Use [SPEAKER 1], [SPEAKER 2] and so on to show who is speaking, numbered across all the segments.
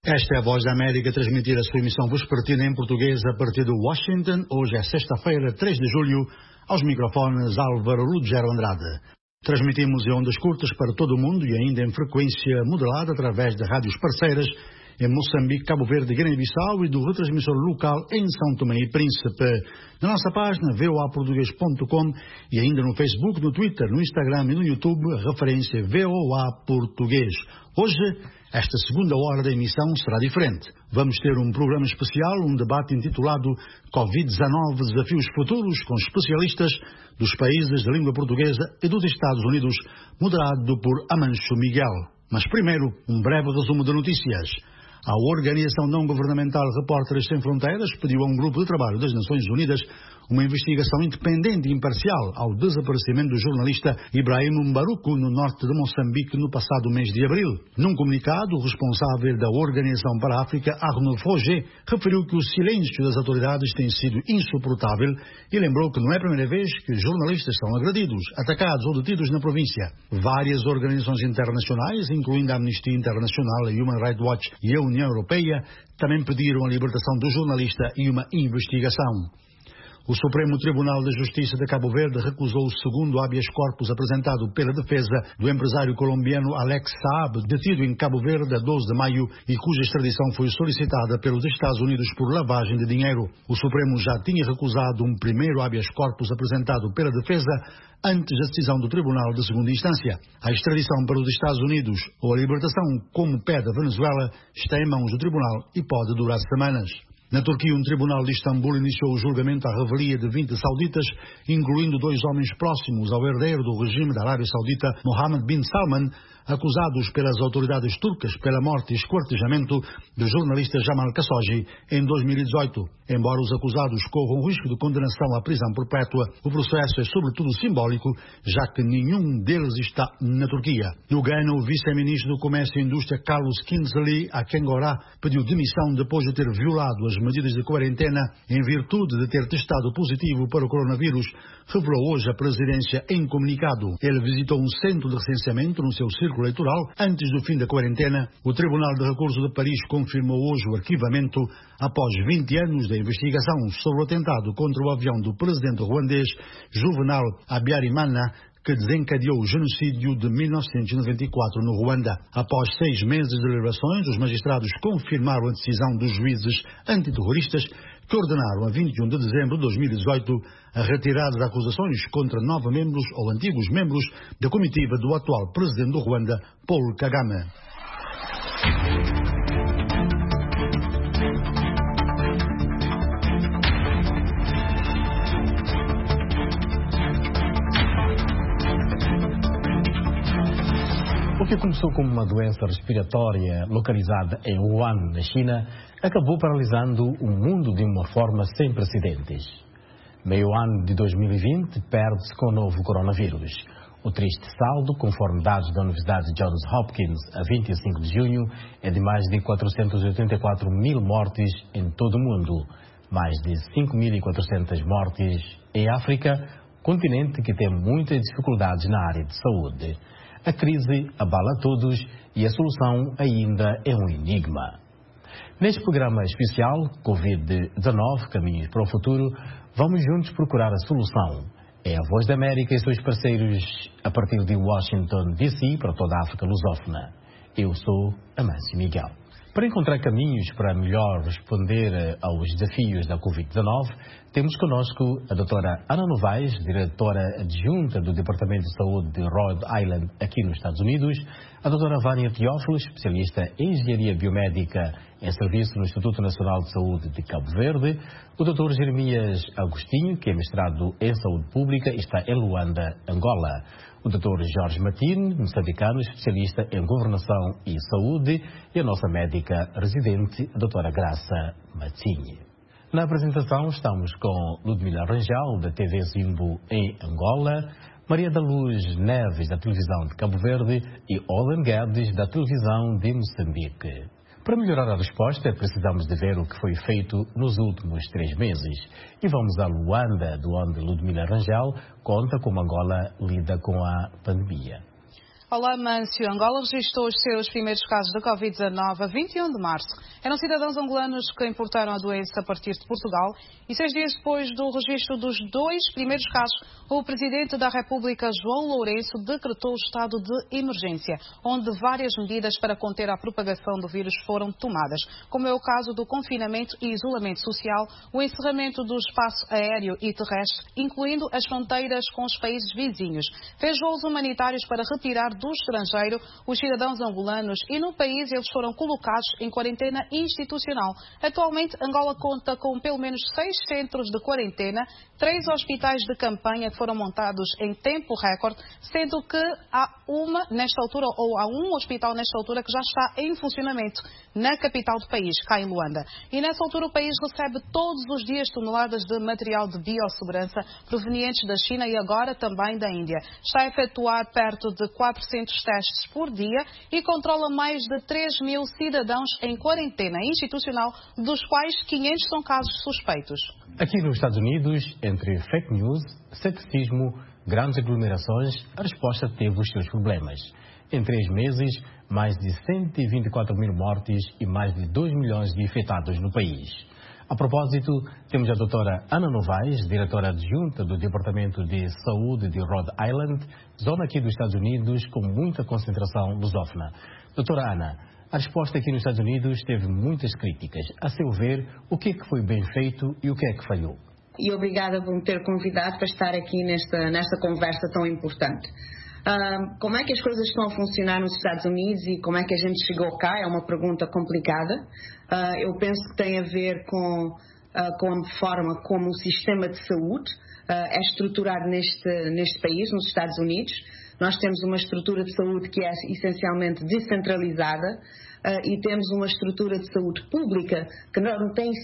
[SPEAKER 1] Esta é a Voz da América, transmitir a sua emissão vespertina em português a partir de Washington. Hoje é sexta-feira, 3 de julho, aos microfones Álvaro Lugero Andrade. Transmitimos em ondas curtas para todo o mundo e ainda em frequência modulada através de rádios parceiras em Moçambique, Cabo Verde, Guiné-Bissau e do retransmissor local em São Tomé e Príncipe. Na nossa página voaportugues.com e ainda no Facebook, no Twitter, no Instagram e no YouTube, referência VOA Português. Hoje, esta segunda hora da emissão será diferente. Vamos ter um programa especial, um debate intitulado Covid-19 Desafios Futuros, com especialistas dos países de língua portuguesa e dos Estados Unidos, moderado por Amancio Miguel. Mas primeiro, um breve resumo de notícias. A Organização Não-Governamental Repórteres Sem Fronteiras pediu a um grupo de trabalho das Nações Unidas uma investigação independente e imparcial ao desaparecimento do jornalista Ibrahim Mbaruku no norte de Moçambique no passado mês de abril. Num comunicado, o responsável da Organização para a África, Arnaud Froger, referiu que o silêncio das autoridades tem sido insuportável e lembrou que não é a primeira vez que jornalistas são agredidos, atacados ou detidos na província. Várias organizações internacionais, incluindo a Amnistia Internacional, a Human Rights Watch e a União Europeia, também pediram a libertação do jornalista e uma investigação. O Supremo Tribunal de Justiça de Cabo Verde recusou o segundo habeas corpus apresentado pela defesa do empresário colombiano Alex Saab, detido em Cabo Verde a 12 de maio e cuja extradição foi solicitada pelos Estados Unidos por lavagem de dinheiro. O Supremo já tinha recusado um primeiro habeas corpus apresentado pela defesa antes da decisão do Tribunal de Segunda Instância. A extradição para os Estados Unidos ou a libertação, como pede a Venezuela, está em mãos do Tribunal e pode durar semanas. Na Turquia, um tribunal de Istambul iniciou o julgamento à revelia de 20 sauditas, incluindo 2 homens próximos ao herdeiro do regime da Arábia Saudita, Mohammed bin Salman, acusados pelas autoridades turcas pela morte e esquartejamento do jornalista Jamal Khashoggi em 2018. Embora os acusados corram risco de condenação à prisão perpétua, o processo é sobretudo simbólico, já que nenhum deles está na Turquia. No Ghana, o vice-ministro do Comércio e Indústria, Carlos Kingsley Akengora, pediu demissão depois de ter violado as medidas de quarentena em virtude de ter testado positivo para o coronavírus, revelou hoje a presidência em comunicado. Ele visitou um centro de recenseamento no seu círculo eleitoral antes do fim da quarentena. O Tribunal de Recurso de Paris confirmou hoje o arquivamento após 20 anos da investigação sobre o atentado contra o avião do presidente ruandês Juvenal Habyarimana, que desencadeou o genocídio de 1994 no Ruanda. Após 6 meses de deliberações, os magistrados confirmaram a decisão dos juízes antiterroristas que ordenaram a 21 de dezembro de 2018 a retirada de acusações contra 9 membros ou antigos membros da comitiva do atual presidente do Ruanda, Paul Kagame.
[SPEAKER 2] O que começou como uma doença respiratória localizada em Wuhan, na China, acabou paralisando o mundo de uma forma sem precedentes. Meio ano de 2020 perde-se com o novo coronavírus. O triste saldo, conforme dados da Universidade Johns Hopkins, a 25 de junho, é de mais de 484 mil mortes em todo o mundo, mais de 5.400 mortes em África, continente que tem muitas dificuldades na área de saúde. A crise abala todos e a solução ainda é um enigma. Neste programa especial, Covid-19, Caminhos para o Futuro, vamos juntos procurar a solução. É a Voz da América e seus parceiros a partir de Washington, D.C., para toda a África lusófona. Eu sou Amancio Miguel. Para encontrar caminhos para melhor responder aos desafios da Covid-19, temos conosco a doutora Ana Novaes, diretora adjunta do Departamento de Saúde de Rhode Island, aqui nos Estados Unidos, a doutora Vânia Teófilo, especialista em Engenharia Biomédica em serviço no Instituto Nacional de Saúde de Cabo Verde, o doutor Jeremias Agostinho, que é mestrado em Saúde Pública e está em Luanda, Angola, o Dr. Jorge Martins, moçambicano, especialista em Governação e Saúde, e a nossa médica residente, a Dra. Graça Matinho. Na apresentação estamos com Ludmila Rangel, da TV Zimbo em Angola, Maria da Luz Neves, da televisão de Cabo Verde, e Olen Guedes, da televisão de Moçambique. Para melhorar a resposta, precisamos de ver o que foi feito nos últimos 3 meses. E vamos a Luanda, de onde Ludmila Rangel conta como Angola lida com a pandemia.
[SPEAKER 3] Olá, Mâncio. Angola registrou os seus primeiros casos de Covid-19 a 21 de março. Eram cidadãos angolanos que importaram a doença a partir de Portugal e 6 dias depois do registro dos 2 primeiros casos, o Presidente da República, João Lourenço, decretou o estado de emergência, onde várias medidas para conter a propagação do vírus foram tomadas, como é o caso do confinamento e isolamento social, o encerramento do espaço aéreo e terrestre, incluindo as fronteiras com os países vizinhos. Fez voos humanitários para retirar do estrangeiro os cidadãos angolanos e no país eles foram colocados em quarentena institucional. Atualmente, Angola conta com pelo menos 6 centros de quarentena, 3 hospitais de campanha que foram montados em tempo recorde, sendo que há um hospital nesta altura que já está em funcionamento na capital do país, cá em Luanda. E nessa altura o país recebe todos os dias toneladas de material de biossegurança provenientes da China e agora também da Índia. Está a efetuar perto de 400 testes por dia e controla mais de 3.000 cidadãos em quarentena institucional, dos quais 500 são casos suspeitos.
[SPEAKER 2] Aqui nos Estados Unidos, entre fake news, ceticismo, grandes aglomerações, a resposta teve os seus problemas. Em 3 meses, mais de 124 mil mortes e mais de 2 milhões de infectados no país. A propósito, temos a doutora Ana Novaes, diretora adjunta do Departamento de Saúde de Rhode Island, zona aqui dos Estados Unidos com muita concentração lusófona. Doutora Ana, a resposta aqui nos Estados Unidos teve muitas críticas. A seu ver, o que é que foi bem feito e o que é que falhou?
[SPEAKER 4] E obrigada por me ter convidado para estar aqui nesta conversa tão importante. Como é que as coisas estão a funcionar nos Estados Unidos e como é que a gente chegou cá? É uma pergunta complicada. Eu penso que tem a ver com a forma como o sistema de saúde é estruturado neste país, nos Estados Unidos. Nós temos uma estrutura de saúde que é essencialmente descentralizada e temos uma estrutura de saúde pública que não tem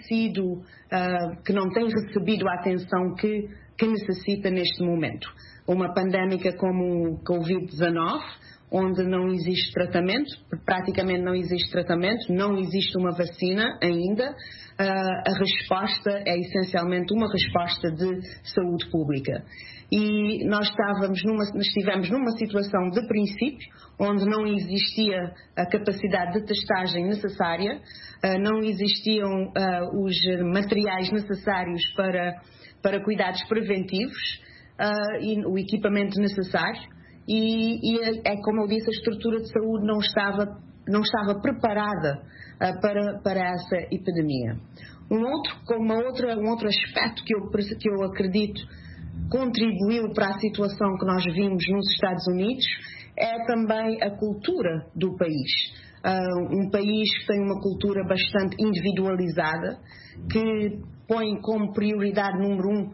[SPEAKER 4] recebido a atenção que necessita neste momento. Uma pandémica como o Covid-19, onde não existe tratamento, praticamente não existe tratamento, não existe uma vacina ainda, a resposta é essencialmente uma resposta de saúde pública. E nós estivemos numa situação de princípio, onde não existia a capacidade de testagem necessária, não existiam os materiais necessários para cuidados preventivos e o equipamento necessário. E é como eu disse, a estrutura de saúde não estava preparada para essa epidemia. Um outro aspecto que eu acredito contribuiu para a situação que nós vimos nos Estados Unidos é também a cultura do país. Um país que tem uma cultura bastante individualizada, que põe como prioridade número 1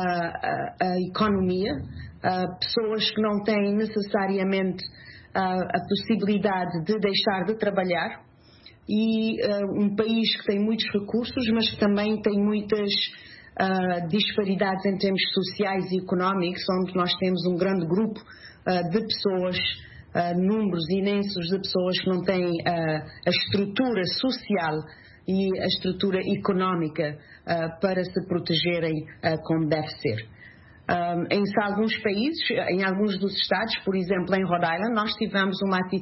[SPEAKER 4] a economia, pessoas que não têm necessariamente a possibilidade de deixar de trabalhar, e um país que tem muitos recursos, mas que também tem muitas disparidades em termos sociais e económicos, onde nós temos um grande grupo de pessoas, números imensos de pessoas que não têm a estrutura social e a estrutura económica para se protegerem como deve ser. Em alguns países, em alguns dos estados, por exemplo em Rhode Island, nós tivemos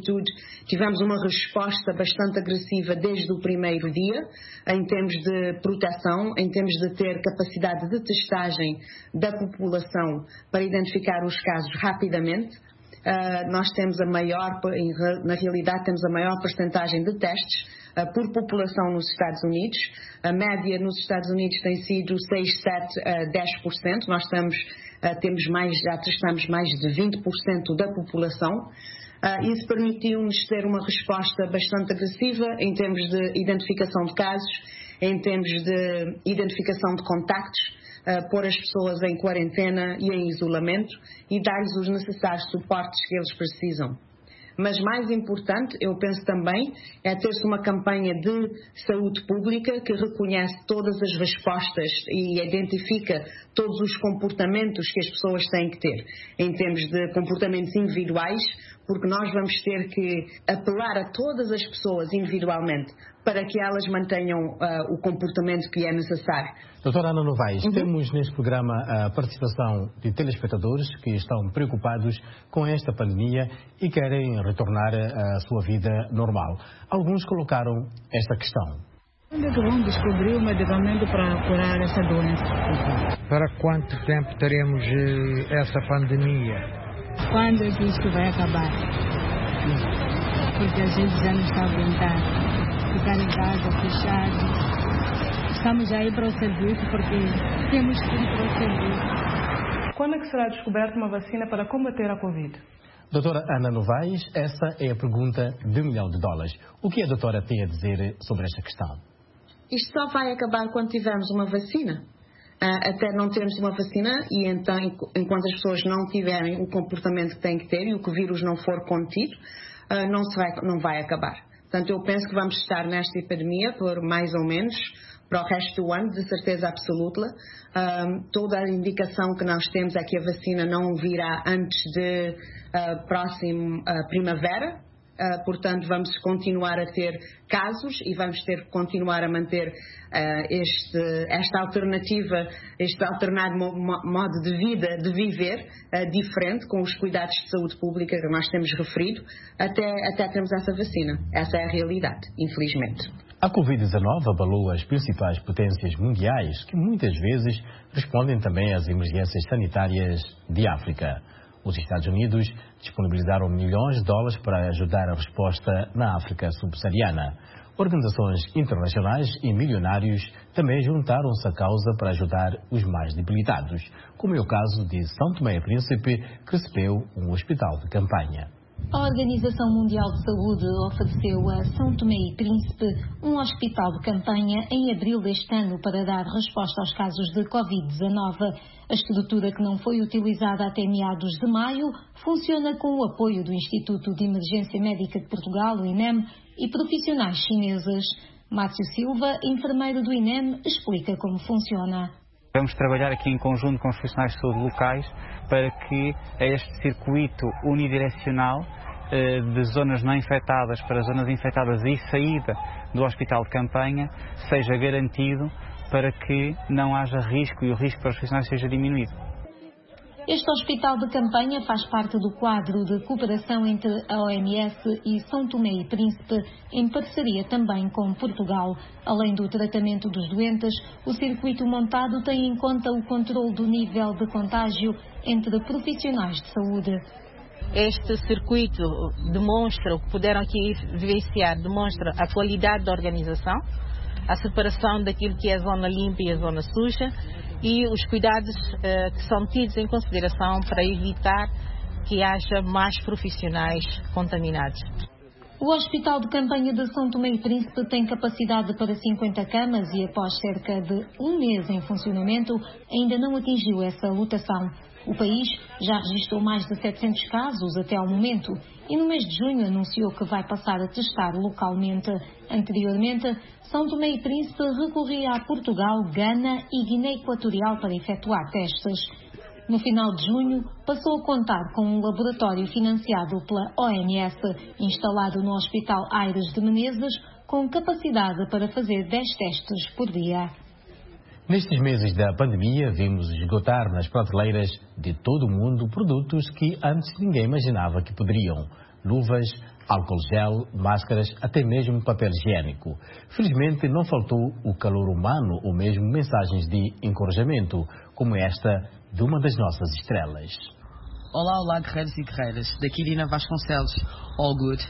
[SPEAKER 4] uma resposta bastante agressiva desde o primeiro dia, em termos de proteção, em termos de ter capacidade de testagem da população para identificar os casos rapidamente. Nós temos na realidade temos a maior percentagem de testes por população nos Estados Unidos. A média nos Estados Unidos tem sido 6, 7, 10%. Nós já testamos mais de 20% da população. Isso permitiu-nos ter uma resposta bastante agressiva em termos de identificação de casos, em termos de identificação de contactos, pôr as pessoas em quarentena e em isolamento e dar-lhes os necessários suportes que eles precisam. Mas mais importante, eu penso também, é ter-se uma campanha de saúde pública que reconhece todas as respostas e identifica todos os comportamentos que as pessoas têm que ter, em termos de comportamentos individuais, porque nós vamos ter que apelar a todas as pessoas individualmente para que elas mantenham o comportamento que é necessário.
[SPEAKER 2] Doutora Ana Novaes, temos neste programa a participação de telespectadores que estão preocupados com esta pandemia e querem retornar à sua vida normal. Alguns colocaram esta questão.
[SPEAKER 5] Quando é que vão descobrir o medicamento para curar essa doença?
[SPEAKER 6] Para quanto tempo teremos essa pandemia?
[SPEAKER 5] Quando é que isto vai acabar? Porque a gente já não está aguentando. Ficar em casa, fechado. Estamos a ir para o serviço porque temos que ir para o serviço.
[SPEAKER 3] Quando é que será descoberta uma vacina para combater a Covid?
[SPEAKER 2] Doutora Ana Novaes, essa é a pergunta de $1 milhão. O que a doutora tem a dizer sobre esta questão?
[SPEAKER 4] Isto só vai acabar quando tivermos uma vacina. Até não termos uma vacina e então, enquanto as pessoas não tiverem o comportamento que têm que ter e o que o vírus não for contido, não vai acabar. Portanto, eu penso que vamos estar nesta epidemia por mais ou menos para o resto do ano, de certeza absoluta. Toda a indicação que nós temos é que a vacina não virá antes de próxima primavera. Portanto, vamos continuar a ter casos e vamos ter que continuar a manter esta alternativa, este alternado modo de vida, de viver diferente, com os cuidados de saúde pública que nós temos referido, até termos essa vacina. Essa é a realidade, infelizmente.
[SPEAKER 2] A Covid-19 abalou as principais potências mundiais, que muitas vezes respondem também às emergências sanitárias de África. Os Estados Unidos disponibilizaram $1 milhões para ajudar a resposta na África subsaariana. Organizações internacionais e milionários também juntaram-se à causa para ajudar os mais debilitados, como é o caso de São Tomé e Príncipe, que recebeu um hospital de campanha.
[SPEAKER 7] A Organização Mundial de Saúde ofereceu a São Tomé e Príncipe um hospital de campanha em abril deste ano para dar resposta aos casos de Covid-19. A estrutura, que não foi utilizada até meados de maio, funciona com o apoio do Instituto de Emergência Médica de Portugal, o INEM, e profissionais chineses. Márcio Silva, enfermeiro do INEM, explica como funciona.
[SPEAKER 8] Vamos trabalhar aqui em conjunto com os profissionais de saúde locais para que este circuito unidirecional de zonas não infectadas para zonas infectadas e saída do hospital de campanha seja garantido para que não haja risco e o risco para os profissionais seja diminuído.
[SPEAKER 7] Este hospital de campanha faz parte do quadro de cooperação entre a OMS e São Tomé e Príncipe, em parceria também com Portugal. Além do tratamento dos doentes, o circuito montado tem em conta o controle do nível de contágio entre profissionais de saúde.
[SPEAKER 9] Este circuito demonstra, o que puderam aqui vivenciar, demonstra a qualidade da organização, a separação daquilo que é a zona limpa e a zona suja e os cuidados que são tidos em consideração para evitar que haja mais profissionais contaminados.
[SPEAKER 7] O Hospital de Campanha de São Tomé e Príncipe tem capacidade para 50 camas e, após cerca de um mês em funcionamento, ainda não atingiu essa lotação. O país já registrou mais de 700 casos até ao momento e no mês de junho anunciou que vai passar a testar localmente. Anteriormente, São Tomé e Príncipe recorria a Portugal, Gana e Guiné Equatorial para efetuar testes. No final de junho, passou a contar com um laboratório financiado pela OMS, instalado no Hospital Aires de Menezes, com capacidade para fazer 10 testes por dia.
[SPEAKER 2] Nestes meses da pandemia, vimos esgotar nas prateleiras de todo o mundo produtos que antes ninguém imaginava que poderiam. Luvas, álcool gel, máscaras, até mesmo papel higiênico. Felizmente não faltou o calor humano ou mesmo mensagens de encorajamento, como esta de uma das nossas estrelas.
[SPEAKER 10] Olá, guerreiros e guerreiras. Daqui Dina Vasconcelos, all good.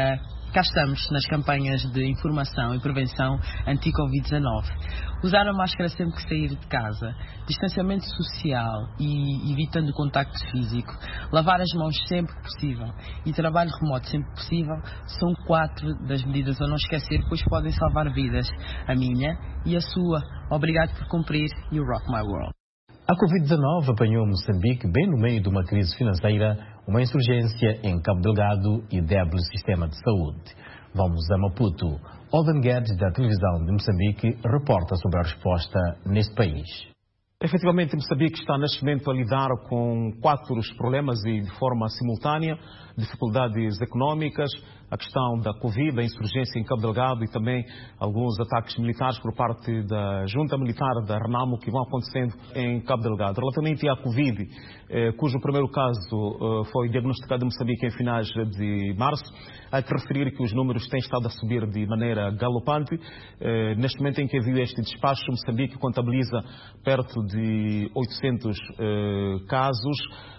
[SPEAKER 10] Cá estamos nas campanhas de informação e prevenção anti-Covid-19. Usar a máscara sempre que sair de casa, distanciamento social e evitando o contacto físico, lavar as mãos sempre que possível e trabalho remoto sempre que possível são 4 das medidas a não esquecer, pois podem salvar vidas, a minha e a sua. Obrigado por cumprir e rock my world.
[SPEAKER 2] A Covid-19 apanhou Moçambique bem no meio de uma crise financeira, uma insurgência em Cabo Delgado e débil sistema de saúde. Vamos a Maputo. Olden Guedes, da televisão de Moçambique, reporta sobre a resposta neste país.
[SPEAKER 11] Efetivamente, Moçambique está neste momento a lidar com 4 problemas e de forma simultânea: dificuldades económicas, a questão da Covid, a insurgência em Cabo Delgado e também alguns ataques militares por parte da junta militar da RENAMO que vão acontecendo em Cabo Delgado. Relativamente à Covid, cujo primeiro caso foi diagnosticado em Moçambique em finais de março, há que referir que os números têm estado a subir de maneira galopante. Neste momento em que havia este despacho, Moçambique contabiliza perto de 800 casos,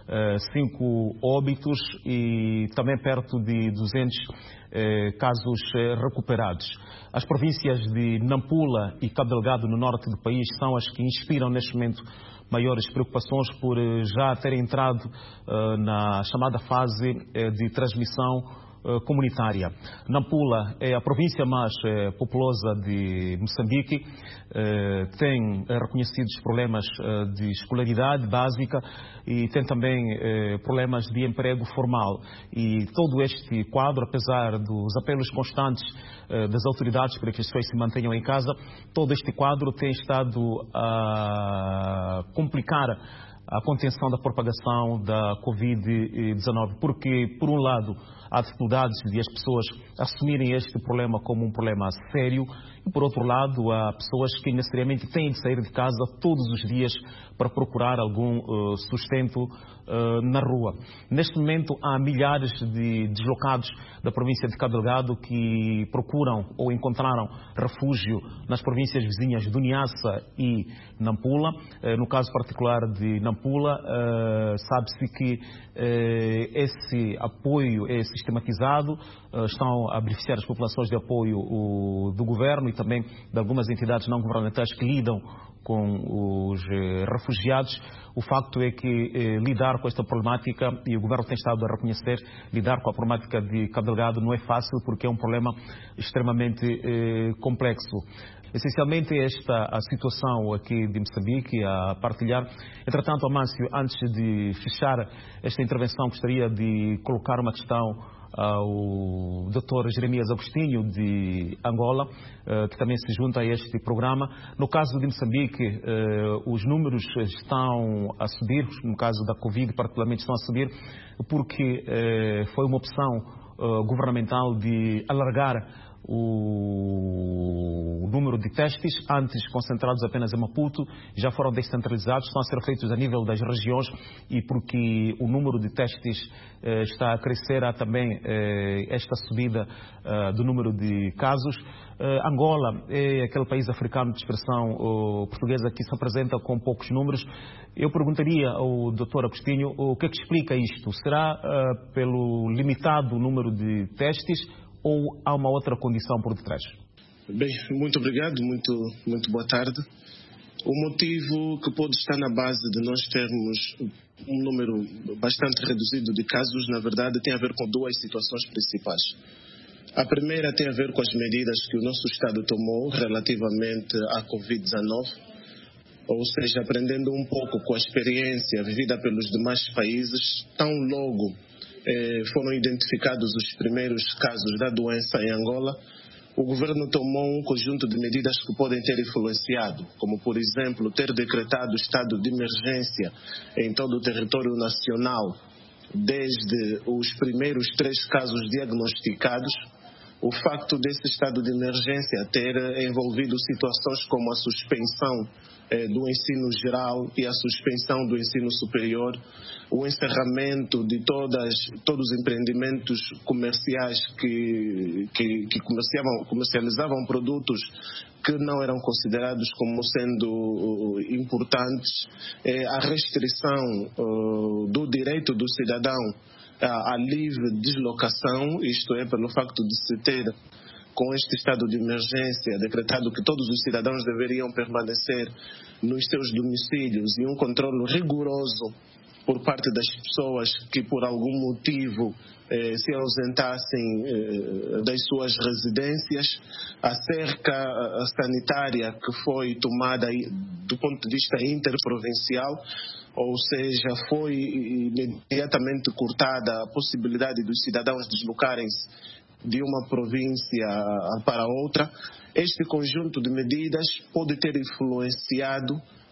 [SPEAKER 11] 5 óbitos e também perto de 200 casos recuperados. As províncias de Nampula e Cabo Delgado, no norte do país, são as que inspiram neste momento maiores preocupações por já terem entrado na chamada fase de transmissão comunitária. Nampula é a província mais populosa de Moçambique, tem reconhecidos problemas de escolaridade básica e tem também problemas de emprego formal. E todo este quadro, apesar dos apelos constantes das autoridades para que as pessoas se mantenham em casa, todo este quadro tem estado a complicar a contenção da propagação da Covid-19, porque, por um lado, há dificuldades de as pessoas assumirem este problema como um problema sério e, por outro lado, há pessoas que necessariamente têm de sair de casa todos os dias para procurar algum sustento na rua. Neste momento, há milhares de deslocados da província de Cabo Delgado que procuram ou encontraram refúgio nas províncias vizinhas de Niassa e Nampula. No caso particular de Nampula, sabe-se que esse apoio é sistematizado, estão a beneficiar as populações de apoio do governo e também de algumas entidades não governamentais que lidam com os refugiados. O facto é que lidar com esta problemática, e o governo tem estado a reconhecer, lidar com a problemática de Cabo Delgado não é fácil porque é um problema extremamente complexo. Essencialmente esta a situação aqui de Moçambique a partilhar. Entretanto, Amâncio, antes de fechar esta intervenção, gostaria de colocar uma questão ao Dr. Jeremias Agostinho de Angola, que também se junta a este programa. No caso de Moçambique, os números estão a subir, no caso da Covid particularmente estão a subir, porque foi uma opção governamental de alargar o número de testes, antes concentrados apenas em Maputo, já foram descentralizados, estão a ser feitos a nível das regiões, e porque o número de testes está a crescer, há também esta subida do número de casos. Angola é aquele país africano de expressão portuguesa que se apresenta com poucos números. Eu perguntaria ao Dr. Agostinho o que é que explica isto. Será pelo limitado número de testes ou há uma outra condição por detrás?
[SPEAKER 12] Bem, muito obrigado, muito boa tarde. O motivo que pode estar na base de nós termos um número bastante reduzido de casos, na verdade, tem a ver com 2 situações principais. A primeira tem a ver com as medidas que o nosso Estado tomou relativamente à Covid-19, ou seja, aprendendo um pouco com a experiência vivida pelos demais países, tão logo foram identificados os primeiros casos da doença em Angola, o governo tomou um conjunto de medidas que podem ter influenciado, como, por exemplo, ter decretado estado de emergência em todo o território nacional, desde os primeiros 3 casos diagnosticados. O facto desse estado de emergência ter envolvido situações como a suspensão do ensino geral e a suspensão do ensino superior, o encerramento de todos os empreendimentos comerciais que comercializavam produtos que não eram considerados como sendo importantes, a restrição do direito do cidadão à livre deslocação, isto é, pelo facto de se ter com este estado de emergência decretado que todos os cidadãos deveriam permanecer nos seus domicílios, e um controle rigoroso por parte das pessoas que por algum motivo se ausentassem das suas residências, a cerca sanitária que foi tomada do ponto de vista interprovincial, ou seja, foi imediatamente cortada a possibilidade dos cidadãos deslocarem-se de uma província para outra. Este conjunto de medidas pode ter influenciado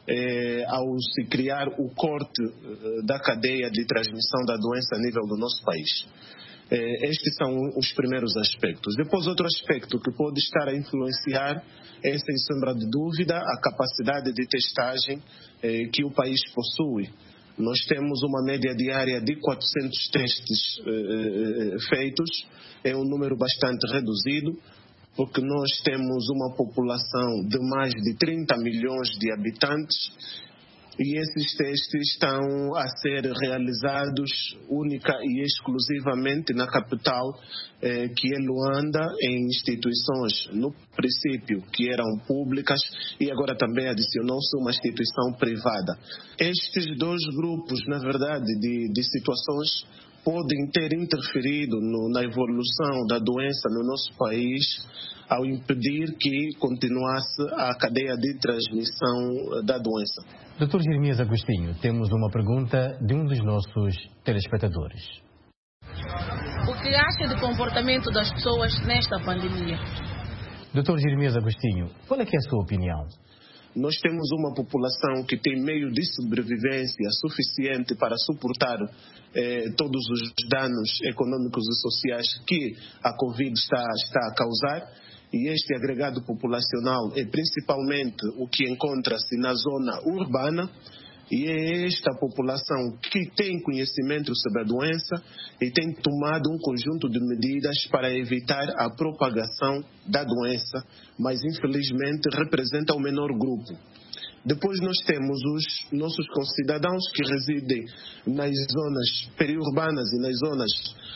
[SPEAKER 12] ao se criar o corte da cadeia de transmissão da doença a nível do nosso país. Estes são os primeiros aspectos. Depois, outro aspecto que pode estar a influenciar é, sem sombra de dúvida, a capacidade de testagem que o país possui. Nós temos uma média diária de 400 testes feitos, é um número bastante reduzido, porque nós temos uma população de mais de 30 milhões de habitantes e esses testes estão a ser realizados única e exclusivamente na capital, que é Luanda, em instituições, no princípio, que eram públicas e agora também adicionou-se uma instituição privada. Estes dois grupos, na verdade, de situações podem ter interferido na evolução da doença no nosso país ao impedir que continuasse a cadeia de transmissão da doença.
[SPEAKER 2] Dr. Jeremias Agostinho, temos uma pergunta de um dos nossos telespectadores.
[SPEAKER 9] O que acha do comportamento das pessoas nesta pandemia?
[SPEAKER 2] Dr. Jeremias Agostinho, qual é que é a sua opinião?
[SPEAKER 12] Nós temos uma população que tem meio de sobrevivência suficiente para suportar todos os danos econômicos e sociais que a Covid está a causar. E este agregado populacional é principalmente o que encontra-se na zona urbana, e é esta população que tem conhecimento sobre a doença e tem tomado um conjunto de medidas para evitar a propagação da doença, mas infelizmente representa o menor grupo. Depois nós temos os nossos concidadãos que residem nas zonas periurbanas e nas zonas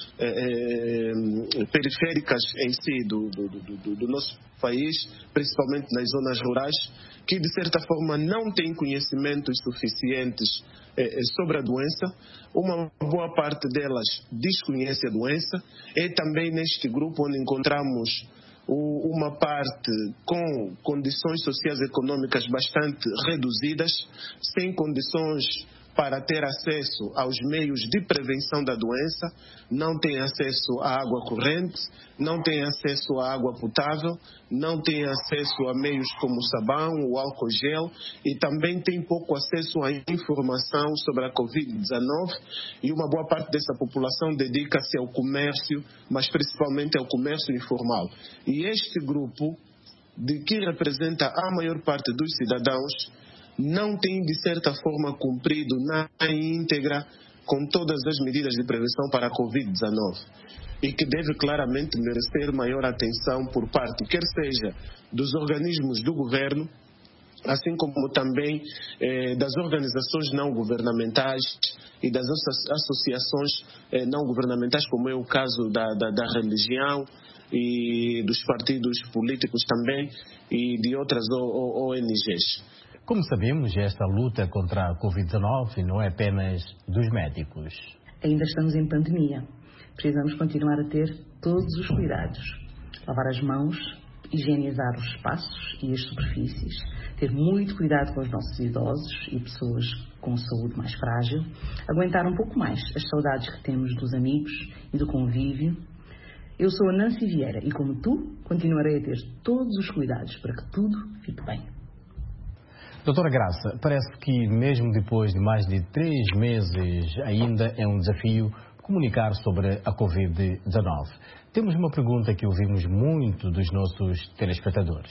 [SPEAKER 12] periféricas em si do nosso país, principalmente nas zonas rurais, que de certa forma não têm conhecimentos suficientes sobre a doença. Uma boa parte delas desconhece a doença. É também neste grupo onde encontramos uma parte com condições sociais e econômicas bastante reduzidas, sem condições para ter acesso aos meios de prevenção da doença, não tem acesso à água corrente, não tem acesso à água potável, não tem acesso a meios como o sabão, o álcool gel, e também tem pouco acesso à informação sobre a Covid-19, e uma boa parte dessa população dedica-se ao comércio, mas principalmente ao comércio informal. E este grupo, que representa a maior parte dos cidadãos, não tem, de certa forma, cumprido na íntegra com todas as medidas de prevenção para a Covid-19 e que deve claramente merecer maior atenção por parte, quer seja dos organismos do governo, assim como também das organizações não governamentais e das associações não governamentais, como é o caso da religião e dos partidos políticos também e de outras ONGs.
[SPEAKER 2] Como sabemos, esta luta contra a Covid-19 não é apenas dos médicos.
[SPEAKER 13] Ainda estamos em pandemia. Precisamos continuar a ter todos os cuidados. Lavar as mãos, higienizar os espaços e as superfícies, ter muito cuidado com os nossos idosos e pessoas com saúde mais frágil, aguentar um pouco mais as saudades que temos dos amigos e do convívio. Eu sou a Nancy Vieira e, como tu, continuarei a ter todos os cuidados para que tudo fique bem.
[SPEAKER 2] Doutora Graça, parece que mesmo depois de mais de 3 meses ainda é um desafio comunicar sobre a Covid-19. Temos uma pergunta que ouvimos muito dos nossos telespectadores.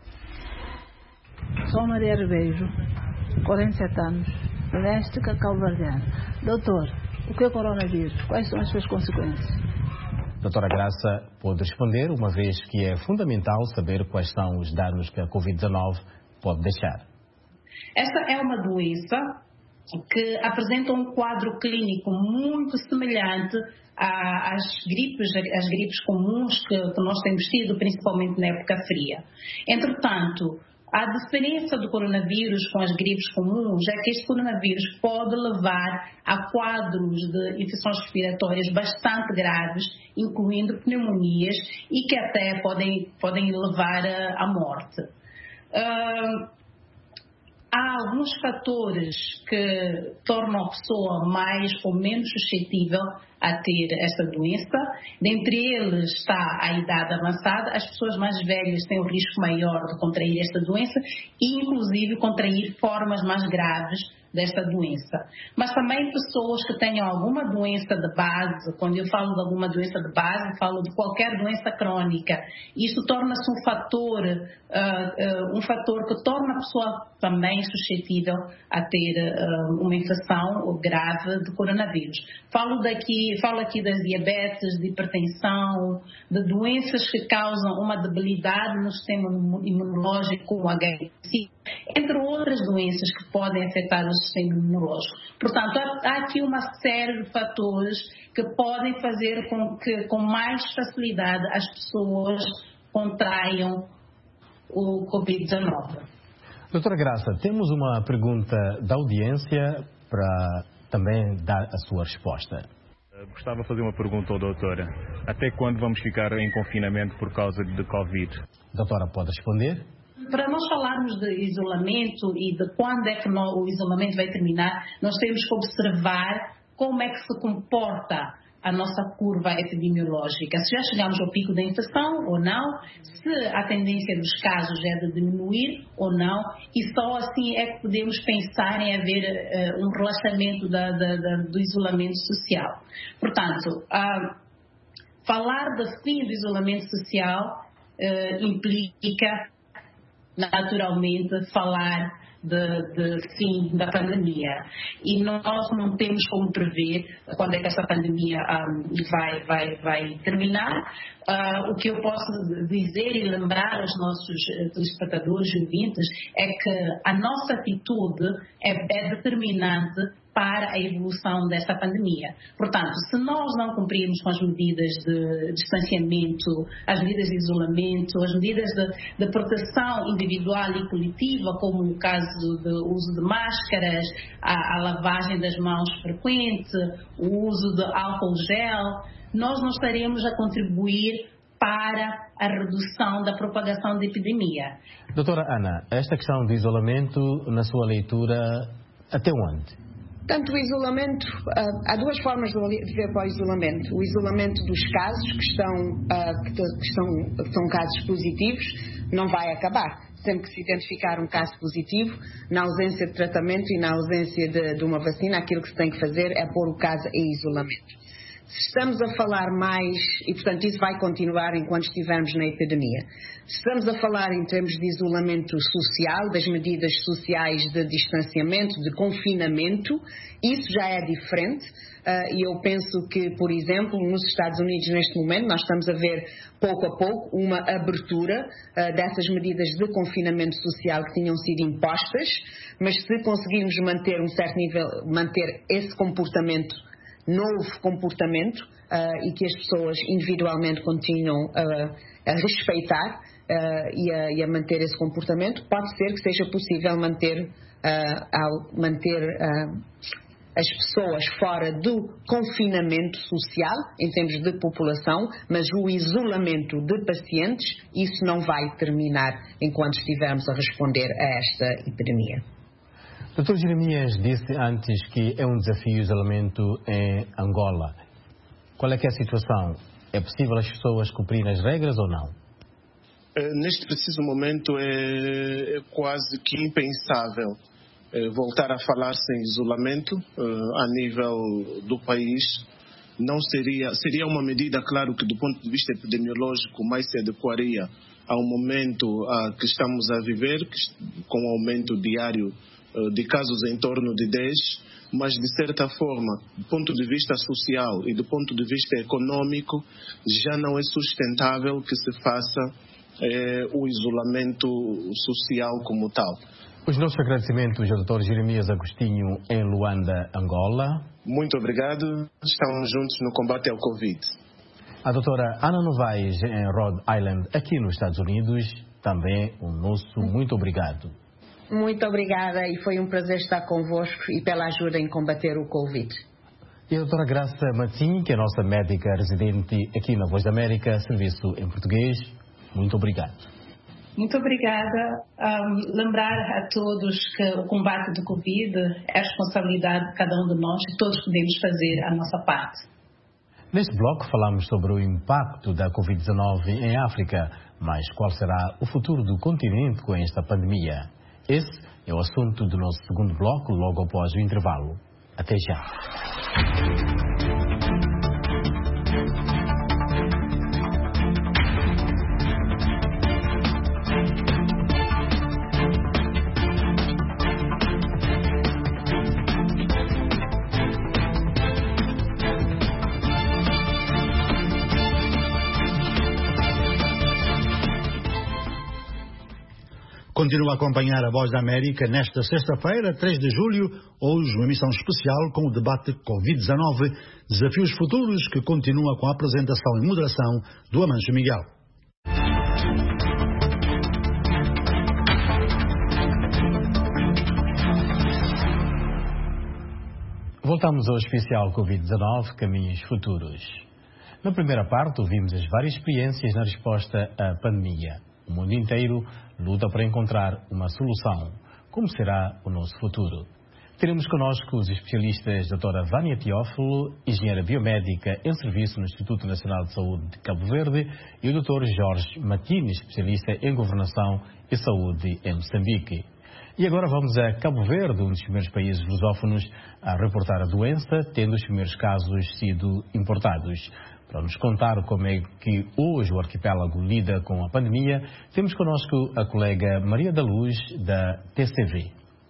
[SPEAKER 14] Sou Maria Arbejo, 47 anos, leste Cacau-Verdeano. Doutor, o que é o coronavírus? Quais são as suas consequências?
[SPEAKER 2] Doutora Graça pode responder, uma vez que é fundamental saber quais são os danos que a Covid-19 pode deixar.
[SPEAKER 15] Esta é uma doença que apresenta um quadro clínico muito semelhante às gripes comuns que nós temos tido, principalmente na época fria. Entretanto, a diferença do coronavírus com as gripes comuns é que este coronavírus pode levar a quadros de infecções respiratórias bastante graves, incluindo pneumonias, e que até podem levar à morte. há alguns fatores que tornam a pessoa mais ou menos suscetível a ter esta doença. Dentre eles está a idade avançada. As pessoas mais velhas têm um risco maior de contrair esta doença e, inclusive, contrair formas mais graves desta doença. Mas também pessoas que tenham alguma doença de base. Quando eu falo de alguma doença de base, falo de qualquer doença crônica. Isto torna-se um fator que torna a pessoa também suscetível a ter uma infecção grave de coronavírus. Falo aqui das diabetes, de hipertensão, de doenças que causam uma debilidade no sistema imunológico, como o HIV, entre outras doenças que podem afetar o sistema imunológico. Portanto, há aqui uma série de fatores que podem fazer com que, com mais facilidade, as pessoas contraiam o Covid-19.
[SPEAKER 2] Doutora Graça, temos uma pergunta da audiência para também dar a sua resposta.
[SPEAKER 16] Gostava de fazer uma pergunta ao doutor. Até quando vamos ficar em confinamento por causa de Covid?
[SPEAKER 2] Doutora, pode responder?
[SPEAKER 15] Para nós falarmos de isolamento e de quando é que o isolamento vai terminar, nós temos que observar como é que se comporta a nossa curva epidemiológica. Se já chegamos ao pico da infecção ou não, se a tendência dos casos é de diminuir ou não, e só assim é que podemos pensar em haver um relaxamento do isolamento social. Portanto, falar de fim do isolamento social implica naturalmente falar de fim da pandemia, e nós não temos como prever quando é que essa pandemia vai terminar. O que eu posso dizer e lembrar aos nossos telespectadores e ouvintes é que a nossa atitude é determinante para a evolução desta pandemia. Portanto, se nós não cumprirmos com as medidas de distanciamento, as medidas de isolamento, as medidas de proteção individual e coletiva, como o caso do uso de máscaras, a lavagem das mãos frequente, o uso de álcool gel, nós não estaremos a contribuir para a redução da propagação da epidemia.
[SPEAKER 2] Doutora Ana, esta questão do isolamento, na sua leitura, até onde?
[SPEAKER 4] Tanto o isolamento, há duas formas de ver para o isolamento. O isolamento dos casos que são casos positivos não vai acabar. Sempre que se identificar um caso positivo, na ausência de tratamento e na ausência de uma vacina, aquilo que se tem que fazer é pôr o caso em isolamento. Se estamos a falar mais, e portanto isso vai continuar enquanto estivermos na epidemia, se estamos a falar em termos de isolamento social, das medidas sociais de distanciamento, de confinamento, isso já é diferente. E eu penso que, por exemplo, nos Estados Unidos neste momento nós estamos a ver pouco a pouco uma abertura dessas medidas de confinamento social que tinham sido impostas, mas se conseguirmos manter um certo nível, manter esse comportamento, novo comportamento, e que as pessoas individualmente continuam a respeitar e a manter esse comportamento, pode ser que seja possível manter as pessoas fora do confinamento social, em termos de população, mas o isolamento de pacientes, isso não vai terminar enquanto estivermos a responder a esta epidemia.
[SPEAKER 2] Dr. Jeremias disse antes que é um desafio o isolamento em Angola. Qual é que é a situação? É possível as pessoas cumprirem as regras ou não?
[SPEAKER 12] Neste preciso momento é quase que impensável voltar a falar-se em isolamento a nível do país. Não seria uma medida, claro, que do ponto de vista epidemiológico mais se adequaria ao momento que estamos a viver, com o aumento diário de casos em torno de 10, mas de certa forma, do ponto de vista social e do ponto de vista econômico, já não é sustentável que se faça o isolamento social como tal.
[SPEAKER 2] Os nossos agradecimentos ao Dr. Jeremias Agostinho em Luanda, Angola.
[SPEAKER 12] Muito obrigado. Estamos juntos no combate ao Covid.
[SPEAKER 2] A doutora Ana Novaes em Rhode Island, aqui nos Estados Unidos, também o nosso muito obrigado.
[SPEAKER 4] Muito obrigada e foi um prazer estar convosco e pela ajuda em combater o Covid.
[SPEAKER 2] E a doutora Graça Matinho, que é a nossa médica residente aqui na Voz da América, serviço em português, muito obrigado.
[SPEAKER 15] Muito obrigada. Lembrar a todos que o combate do Covid é a responsabilidade de cada um de nós e todos podemos fazer a nossa parte.
[SPEAKER 2] Neste bloco falamos sobre o impacto da Covid-19 em África, mas qual será o futuro do continente com esta pandemia? Esse é o assunto do nosso segundo bloco, logo após o intervalo. Até já.
[SPEAKER 1] Continua a acompanhar a Voz da América nesta sexta-feira, 3 de julho, hoje uma emissão especial com o debate Covid-19, desafios futuros, que continua com a apresentação e moderação do Amancio Miguel.
[SPEAKER 2] Voltamos ao especial Covid-19, Caminhos Futuros. Na primeira parte, ouvimos as várias experiências na resposta à pandemia. O mundo inteiro luta para encontrar uma solução. Como será o nosso futuro? Teremos connosco os especialistas Dra. Vânia Teófilo, engenheira biomédica em serviço no Instituto Nacional de Saúde de Cabo Verde, e o Dr. Jorge Matines, especialista em governação e saúde em Moçambique. E agora vamos a Cabo Verde, um dos primeiros países lusófonos a reportar a doença, tendo os primeiros casos sido importados. Para nos contar como é que hoje o arquipélago lida com a pandemia, temos connosco a colega Maria da Luz, da TCV.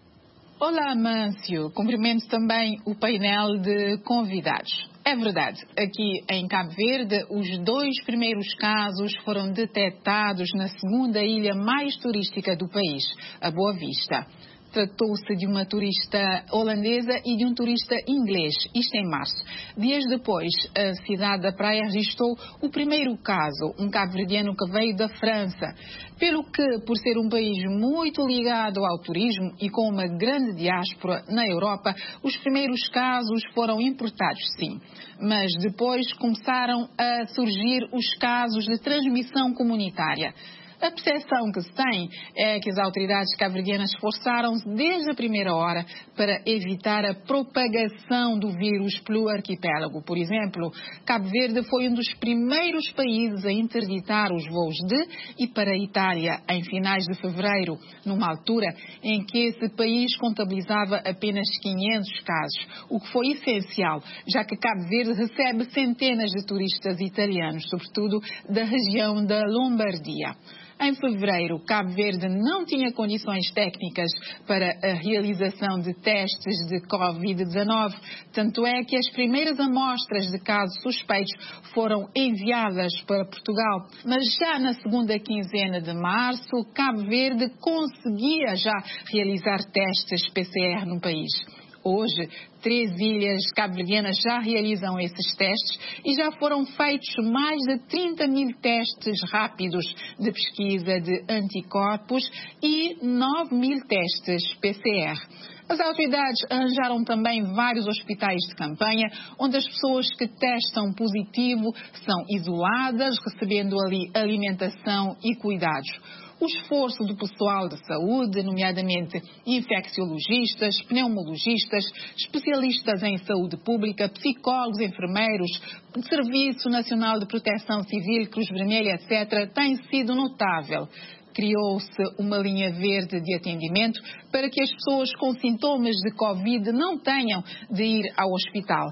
[SPEAKER 17] Olá, Amâncio. Cumprimento também o painel de convidados. É verdade, aqui em Cabo Verde, os 2 primeiros casos foram detectados na segunda ilha mais turística do país, a Boa Vista. Tratou-se de uma turista holandesa e de um turista inglês, isto em março. Dias depois, a cidade da Praia registrou o primeiro caso, um cabo-verdiano que veio da França. Pelo que, por ser um país muito ligado ao turismo e com uma grande diáspora na Europa, os primeiros casos foram importados, sim. Mas depois começaram a surgir os casos de transmissão comunitária. A percepção que se tem é que as autoridades cabo-verdianas esforçaram-se desde a primeira hora para evitar a propagação do vírus pelo arquipélago. Por exemplo, Cabo Verde foi um dos primeiros países a interditar os voos de e para a Itália em finais de fevereiro, numa altura em que esse país contabilizava apenas 500 casos, o que foi essencial, já que Cabo Verde recebe centenas de turistas italianos, sobretudo da região da Lombardia. Em fevereiro, Cabo Verde não tinha condições técnicas para a realização de testes de Covid-19, tanto é que as primeiras amostras de casos suspeitos foram enviadas para Portugal. Mas já na segunda quinzena de março, Cabo Verde conseguia já realizar testes PCR no país. Hoje, 3 ilhas cabo-verdianas já realizam esses testes e já foram feitos mais de 30 mil testes rápidos de pesquisa de anticorpos e 9 mil testes PCR. As autoridades arranjaram também vários hospitais de campanha, onde as pessoas que testam positivo são isoladas, recebendo ali alimentação e cuidados. O esforço do pessoal de saúde, nomeadamente infecciologistas, pneumologistas, especialistas em saúde pública, psicólogos, enfermeiros, Serviço Nacional de Proteção Civil, Cruz Vermelha, etc., tem sido notável. Criou-se uma linha verde de atendimento para que as pessoas com sintomas de Covid não tenham de ir ao hospital.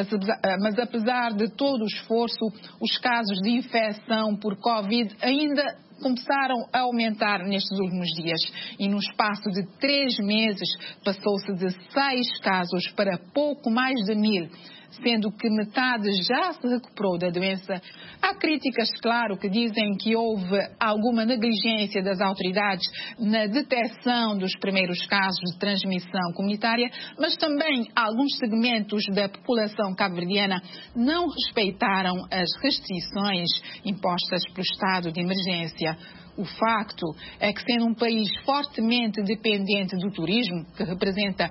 [SPEAKER 17] Mas apesar de todo o esforço, os casos de infecção por Covid ainda começaram a aumentar nestes últimos dias e no espaço de 3 meses passou-se de 6 casos para pouco mais de 1000. Sendo que metade já se recuperou da doença. Há críticas, claro, que dizem que houve alguma negligência das autoridades na detecção dos primeiros casos de transmissão comunitária, mas também alguns segmentos da população cabo-verdiana não respeitaram as restrições impostas pelo estado de emergência. O facto é que, sendo um país fortemente dependente do turismo, que representa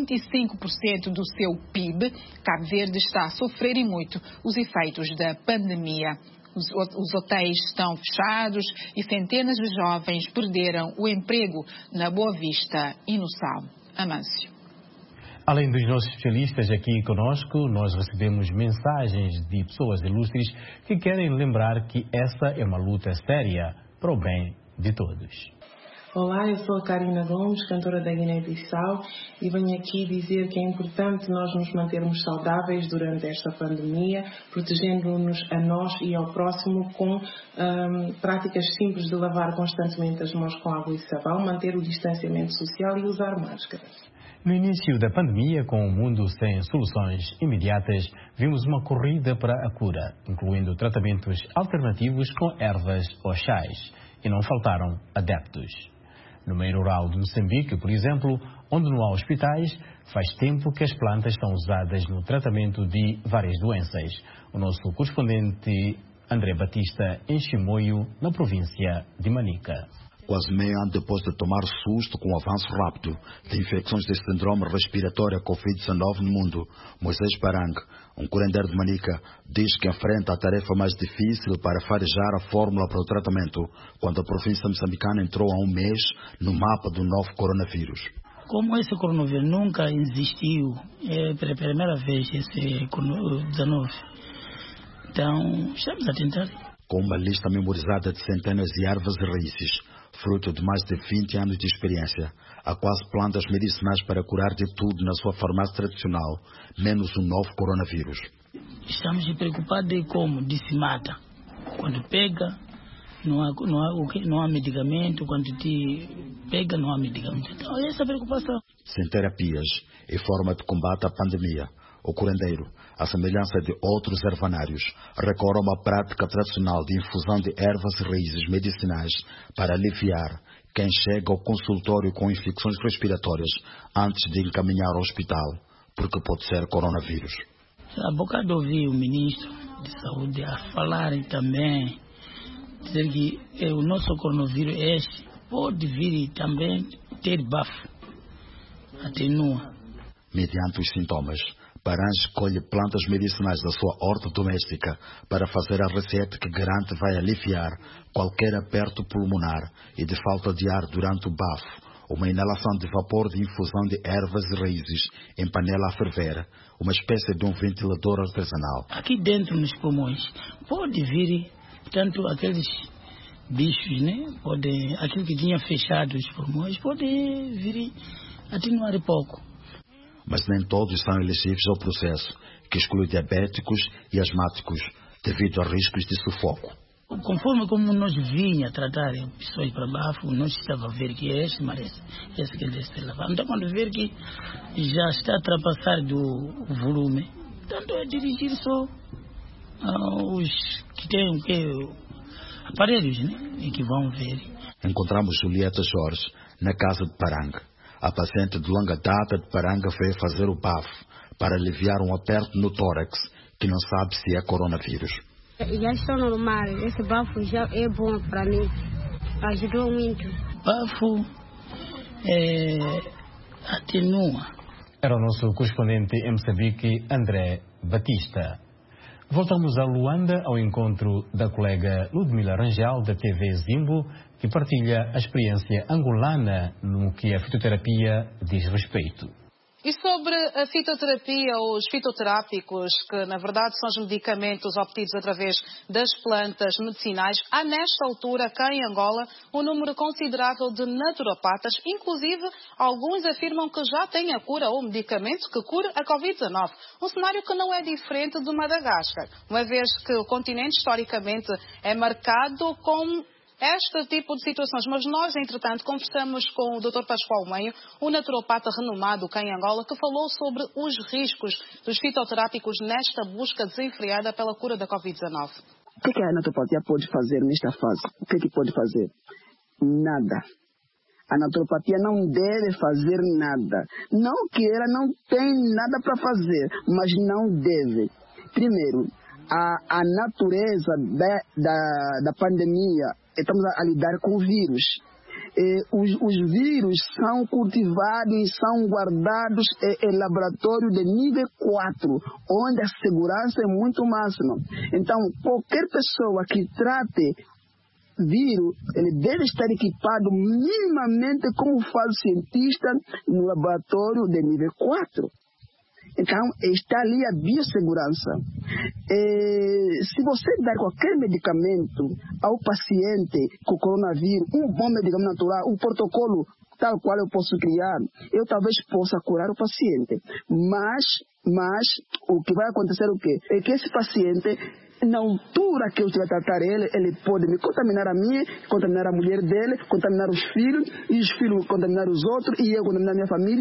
[SPEAKER 17] 25% do seu PIB, Cabo Verde está a sofrer e muito os efeitos da pandemia. Os hotéis estão fechados e centenas de jovens perderam o emprego na Boa Vista e no Sal. Amâncio.
[SPEAKER 2] Além dos nossos especialistas aqui conosco, nós recebemos mensagens de pessoas ilustres que querem lembrar que essa é uma luta séria para o bem de todos.
[SPEAKER 18] Olá, eu sou a Karina Gomes, cantora da Guiné-Bissau, e venho aqui dizer que é importante nós nos mantermos saudáveis durante esta pandemia, protegendo-nos a nós e ao próximo com práticas simples de lavar constantemente as mãos com água e sabão, manter o distanciamento social e usar máscaras.
[SPEAKER 2] No início da pandemia, com o mundo sem soluções imediatas, vimos uma corrida para a cura, incluindo tratamentos alternativos com ervas ou chás, e não faltaram adeptos. No meio rural de Moçambique, por exemplo, onde não há hospitais, faz tempo que as plantas são usadas no tratamento de várias doenças. O nosso correspondente André Batista em Chimoio, na província de Manica.
[SPEAKER 19] Quase meio ano depois de tomar susto com o avanço rápido de infecções de síndrome respiratória Covid-19 no mundo, Moisés Parang, um curandeiro de Manica, diz que enfrenta a tarefa mais difícil para farejar a fórmula para o tratamento, quando a província moçambicana entrou há um mês no mapa do novo coronavírus.
[SPEAKER 20] Como esse coronavírus nunca existiu, é pela primeira vez esse Covid-19, então estamos a tentar.
[SPEAKER 19] Com uma lista memorizada de centenas de ervas e raízes, fruto de mais de 20 anos de experiência, há quase plantas medicinais para curar de tudo na sua farmácia tradicional, menos o novo coronavírus.
[SPEAKER 20] Estamos preocupados de como se mata. Quando pega, não há medicamento. Quando te pega, não há medicamento. Então, essa é a preocupação.
[SPEAKER 19] Sem terapias e forma de combate à pandemia, o curandeiro, à semelhança de outros ervanários, recorre a uma prática tradicional de infusão de ervas e raízes medicinais para aliviar quem chega ao consultório com infecções respiratórias antes de encaminhar ao hospital, porque pode ser coronavírus.
[SPEAKER 20] Há bocado ouvi o ministro de Saúde a falarem também, dizer que o nosso coronavírus este pode vir também ter bafo, atenua.
[SPEAKER 19] Mediante os sintomas, Parang escolhe plantas medicinais da sua horta doméstica para fazer a receita que garante vai aliviar qualquer aperto pulmonar e de falta de ar durante o bafo, uma inalação de vapor de infusão de ervas e raízes em panela a ferver, uma espécie de um ventilador artesanal.
[SPEAKER 20] Aqui dentro nos pulmões pode vir, portanto, aqueles bichos, aquilo que tinha fechado os pulmões, pode vir atenuar pouco.
[SPEAKER 19] Mas nem todos são elegíveis ao processo, que exclui diabéticos e asmáticos, devido a riscos de sufoco.
[SPEAKER 20] Conforme como nós vinha tratar pessoas para bafo, nós estava a ver que esse merece, esse que ele deve lavar. Então, quando ver que já está a ultrapassar do volume, tanto é dirigir só aos que têm aparelhos, e que vão ver.
[SPEAKER 19] Encontramos Julieta Jorge na casa de Parang. A paciente de longa data de Parang veio fazer o bafo para aliviar um aperto no tórax, que não sabe se é coronavírus.
[SPEAKER 5] Já estou normal, esse bafo já é bom para mim, ajudou muito.
[SPEAKER 20] Bafo atenua.
[SPEAKER 2] Era o nosso correspondente em Moçambique, André Batista. Voltamos a Luanda ao encontro da colega Ludmila Rangel, da TV Zimbo, que partilha a experiência angolana no que a fitoterapia diz respeito.
[SPEAKER 3] E sobre a fitoterapia, os fitoterápicos, que na verdade são os medicamentos obtidos através das plantas medicinais, há nesta altura, cá em Angola, um número considerável de naturopatas, inclusive alguns afirmam que já têm a cura ou medicamento que cura a Covid-19. Um cenário que não é diferente de Madagascar, uma vez que o continente historicamente é marcado com este tipo de situações. Mas nós, entretanto, conversamos com o Dr. Pascoal Meio, um naturopata renomado cá em Angola, que falou sobre os riscos dos fitoterápicos nesta busca desenfreada pela cura da Covid-19.
[SPEAKER 21] O que a naturopatia pode fazer nesta fase? O que pode fazer? Nada. A naturopatia não deve fazer nada. Não que ela não tem nada para fazer, mas não deve. Primeiro, a natureza da pandemia, estamos a lidar com o vírus. os vírus são cultivados e são guardados em laboratório de nível 4, onde a segurança é muito máxima. Então, qualquer pessoa que trate vírus, ele deve estar equipado minimamente como faz o cientista no laboratório de nível 4. Então, está ali a biossegurança. Se você dar qualquer medicamento ao paciente com coronavírus, um bom medicamento natural, um protocolo tal qual eu posso criar, eu talvez possa curar o paciente. Mas o que vai acontecer é o quê? É que esse paciente, na altura que eu estiver a tratar ele pode me contaminar a mim, contaminar a mulher dele, contaminar os filhos, e os filhos contaminar os outros, e eu contaminar a minha família,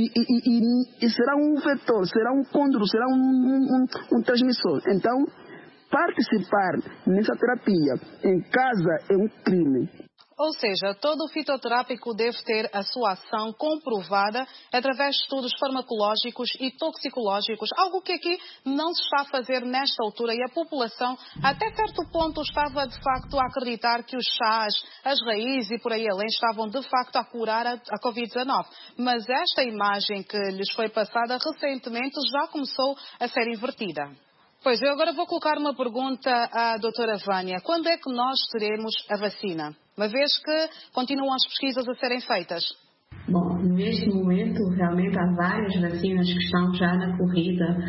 [SPEAKER 21] e será um vetor, será um cônduro, será um transmissor. Então, participar nessa terapia em casa é um crime.
[SPEAKER 3] Ou seja, todo fitoterápico deve ter a sua ação comprovada através de estudos farmacológicos e toxicológicos, algo que aqui não se está a fazer nesta altura, e a população até certo ponto estava de facto a acreditar que os chás, as raízes e por aí além estavam de facto a curar a Covid-19. Mas esta imagem que lhes foi passada recentemente já começou a ser invertida. Pois, eu agora vou colocar uma pergunta à doutora Vânia. Quando é que nós teremos a vacina? Uma vez que continuam as pesquisas a serem feitas.
[SPEAKER 4] Bom, neste momento, realmente há várias vacinas que estão já na corrida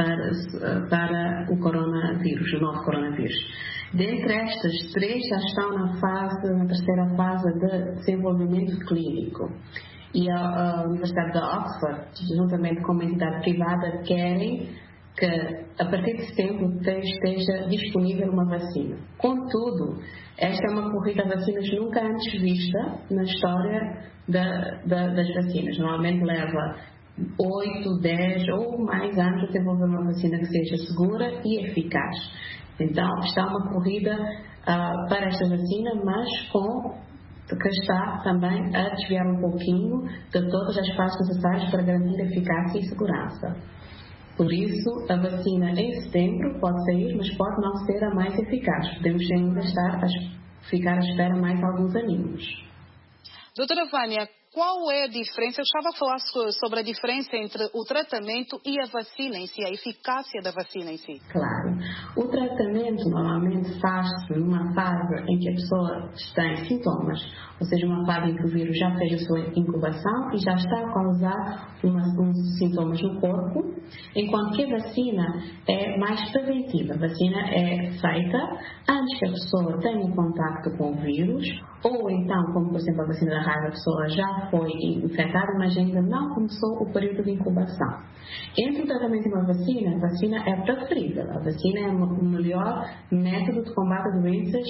[SPEAKER 4] para o coronavírus, o novo coronavírus. Dentre estas, 3 já estão na terceira fase de desenvolvimento clínico. E a Universidade de Oxford, juntamente com uma entidade privada, querem que a partir de setembro esteja disponível uma vacina. Contudo, esta é uma corrida a vacinas nunca antes vista na história das vacinas. Normalmente leva 8, 10 ou mais anos a desenvolver uma vacina que seja segura e eficaz. Então, está uma corrida para esta vacina, mas que está também a desviar um pouquinho de todas as fases necessárias para garantir eficácia e segurança. Por isso, a vacina em setembro pode sair, mas pode não ser a mais eficaz. Podemos ainda ficar à espera mais alguns aninhos.
[SPEAKER 3] Doutora Vânia, qual é a diferença? Eu estava a falar sobre a diferença entre o tratamento e a vacina em si, a eficácia da vacina em si.
[SPEAKER 4] Claro. O tratamento normalmente faz-se numa fase em que a pessoa tem sintomas, ou seja, uma fase em que o vírus já fez a sua incubação e já está a causar uns sintomas no corpo, enquanto que a vacina é mais preventiva. A vacina é feita antes que a pessoa tenha um contacto com o vírus, ou então, como por exemplo a vacina da raiva, a pessoa já foi infectada, mas ainda não começou o período de incubação. Entre o tratamento e uma vacina, a vacina é preferível. A vacina é o melhor método de combate a doenças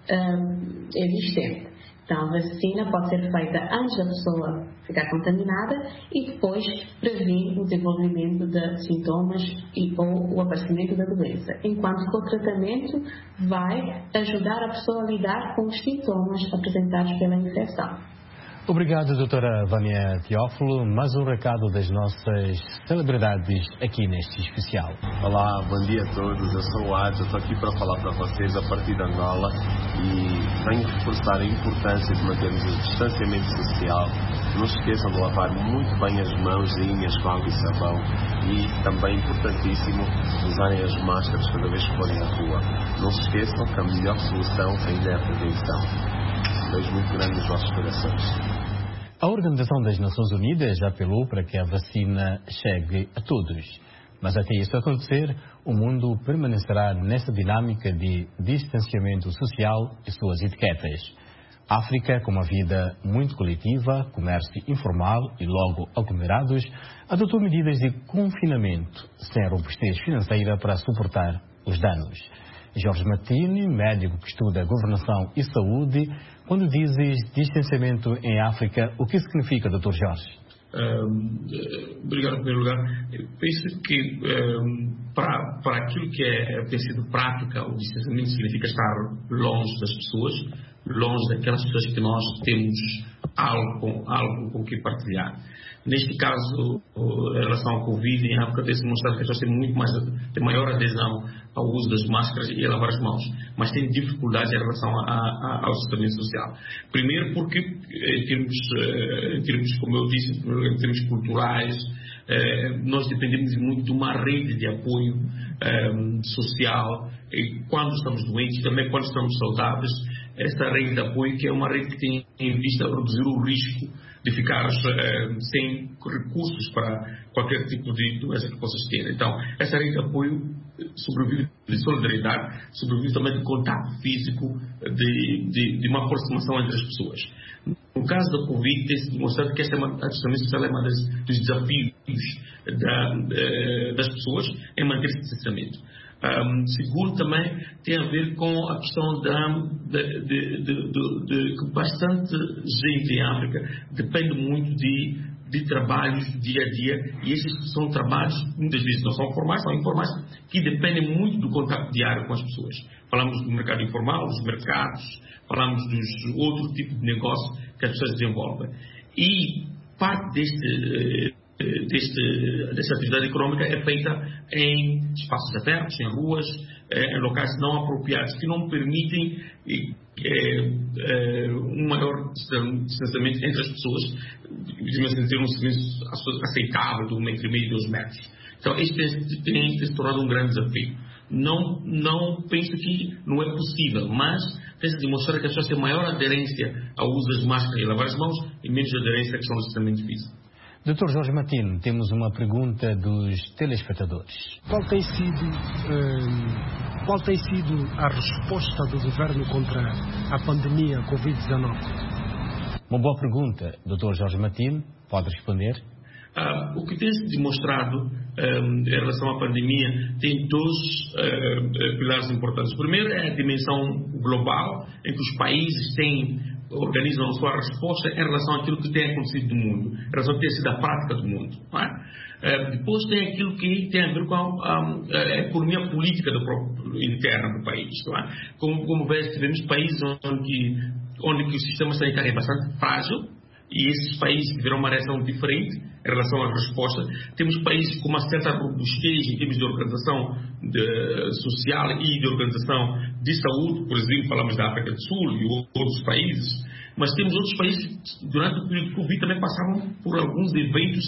[SPEAKER 4] existente. Então, a vacina pode ser feita antes da pessoa ficar contaminada e depois previne o desenvolvimento de sintomas ou o aparecimento da doença. Enquanto que o tratamento vai ajudar a pessoa a lidar com os sintomas apresentados pela infecção.
[SPEAKER 2] Obrigado, doutora Vânia Teófilo. Mais um recado das nossas celebridades aqui neste especial.
[SPEAKER 6] Olá, bom dia a todos. Eu sou o Adjo, estou aqui para falar para vocês a partir de Angola e venho reforçar a importância de mantermos o distanciamento social. Não se esqueçam de lavar muito bem as mãozinhas com água e sabão e também importantíssimo usarem as máscaras cada vez que forem à rua. Não se esqueçam que a melhor solução ainda é a prevenção. Um beijo muito grande nos vossos corações.
[SPEAKER 2] A Organização das Nações Unidas já apelou para que a vacina chegue a todos. Mas até isso acontecer, o mundo permanecerá nessa dinâmica de distanciamento social e suas etiquetas. A África, com uma vida muito coletiva, comércio informal e logo aglomerados, adotou medidas de confinamento sem robustez financeira para suportar os danos. Jorge Martini, médico que estuda governação e saúde, quando dizes distanciamento em África, o que significa, Dr. Jorge?
[SPEAKER 22] Obrigado em primeiro lugar. Eu penso que para aquilo que tem sido prática, o distanciamento significa estar longe das pessoas, longe daquelas pessoas que nós temos algo com que partilhar. Neste caso, em relação ao Covid, em África tem-se demonstrado que as pessoas têm maior adesão ao uso das máscaras e a lavar as mãos, mas têm dificuldades em relação ao distanciamento social. Primeiro porque, em termos, como eu disse, em termos culturais, nós dependemos muito de uma rede de apoio social, e quando estamos doentes, também quando estamos saudáveis, esta rede de apoio, que é uma rede que tem em vista reduzir o risco de ficar sem recursos para qualquer tipo de doença que possas ter. Então, essa rede de apoio sobrevive de solidariedade, sobrevive também de contato físico, de uma aproximação entre as pessoas. No caso da Covid, tem-se demonstrado que a distanciamento social é um dos desafios das pessoas em manter esse distanciamento. Segundo, também tem a ver com a questão que bastante gente em África depende muito de trabalhos do dia a dia, e esses são trabalhos, muitas vezes não são formais, são informais, que dependem muito do contato diário com as pessoas. Falamos do mercado informal, dos mercados, falamos dos outros tipos de negócio que as pessoas desenvolvem. E parte dessa atividade econômica é feita em espaços abertos, em ruas, em locais não apropriados, que não permitem um maior distanciamento entre as pessoas, ter um serviço aceitável de 1,5 m e 2 metros. Então, este tem se tornado um grande desafio. Não penso que não é possível, mas tem-se demonstrado que as pessoas têm maior aderência ao uso das máscaras e lavar as mãos e menos aderência à questão do distanciamento físico.
[SPEAKER 2] Dr. Jorge Martino, temos uma pergunta dos telespectadores.
[SPEAKER 7] Qual tem sido a resposta do governo contra a pandemia Covid-19?
[SPEAKER 2] Uma boa pergunta, Dr. Jorge Martino. Pode responder.
[SPEAKER 22] O que tem se demonstrado em relação à pandemia tem dois pilares importantes. O primeiro é a dimensão global, em que os países organizam a sua resposta em relação àquilo que tem acontecido no mundo, em relação a ter sido a prática do mundo. Não é? Depois tem aquilo que tem a ver com a economia política interna do país. Não é? Como vês, tivemos países onde o sistema sanitário é bastante frágil, e esses países tiveram uma reação diferente em relação à resposta. Temos países com uma certa robustez em termos de organização social e de organização de saúde, por exemplo, falamos da África do Sul e outros países, mas temos outros países que durante o período de Covid também passaram por alguns eventos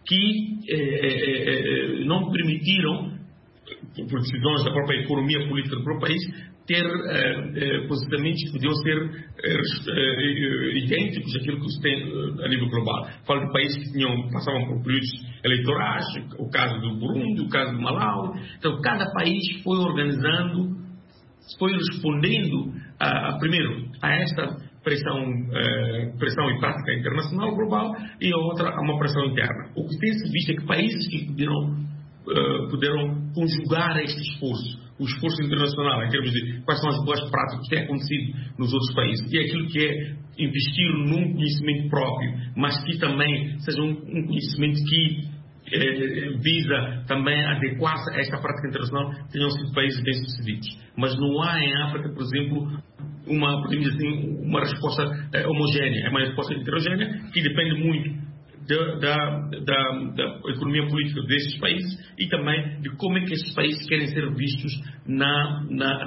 [SPEAKER 22] que não permitiram, por decisões da própria economia política do próprio país, ter posicionamentos que podiam ser idênticos àquilo que se tem a nível global. Falo de países que passavam por períodos eleitorais, o caso do Burundi, o caso do Malawi. Então, cada país foi organizando, foi respondendo, primeiro, a esta pressão e prática internacional global, e a outra a uma pressão interna. O que tem-se visto é que países que puderam conjugar este esforço, o esforço internacional, em termos de quais são as boas práticas que têm acontecido nos outros países, e aquilo que é investir num conhecimento próprio, mas que também seja um conhecimento que visa também adequar-se a esta prática internacional, tenham sido países bem-sucedidos. Mas não há em África, por exemplo, uma resposta homogénea, é uma resposta heterogénea que depende muito da economia política desses países e também de como é que esses países querem ser vistos na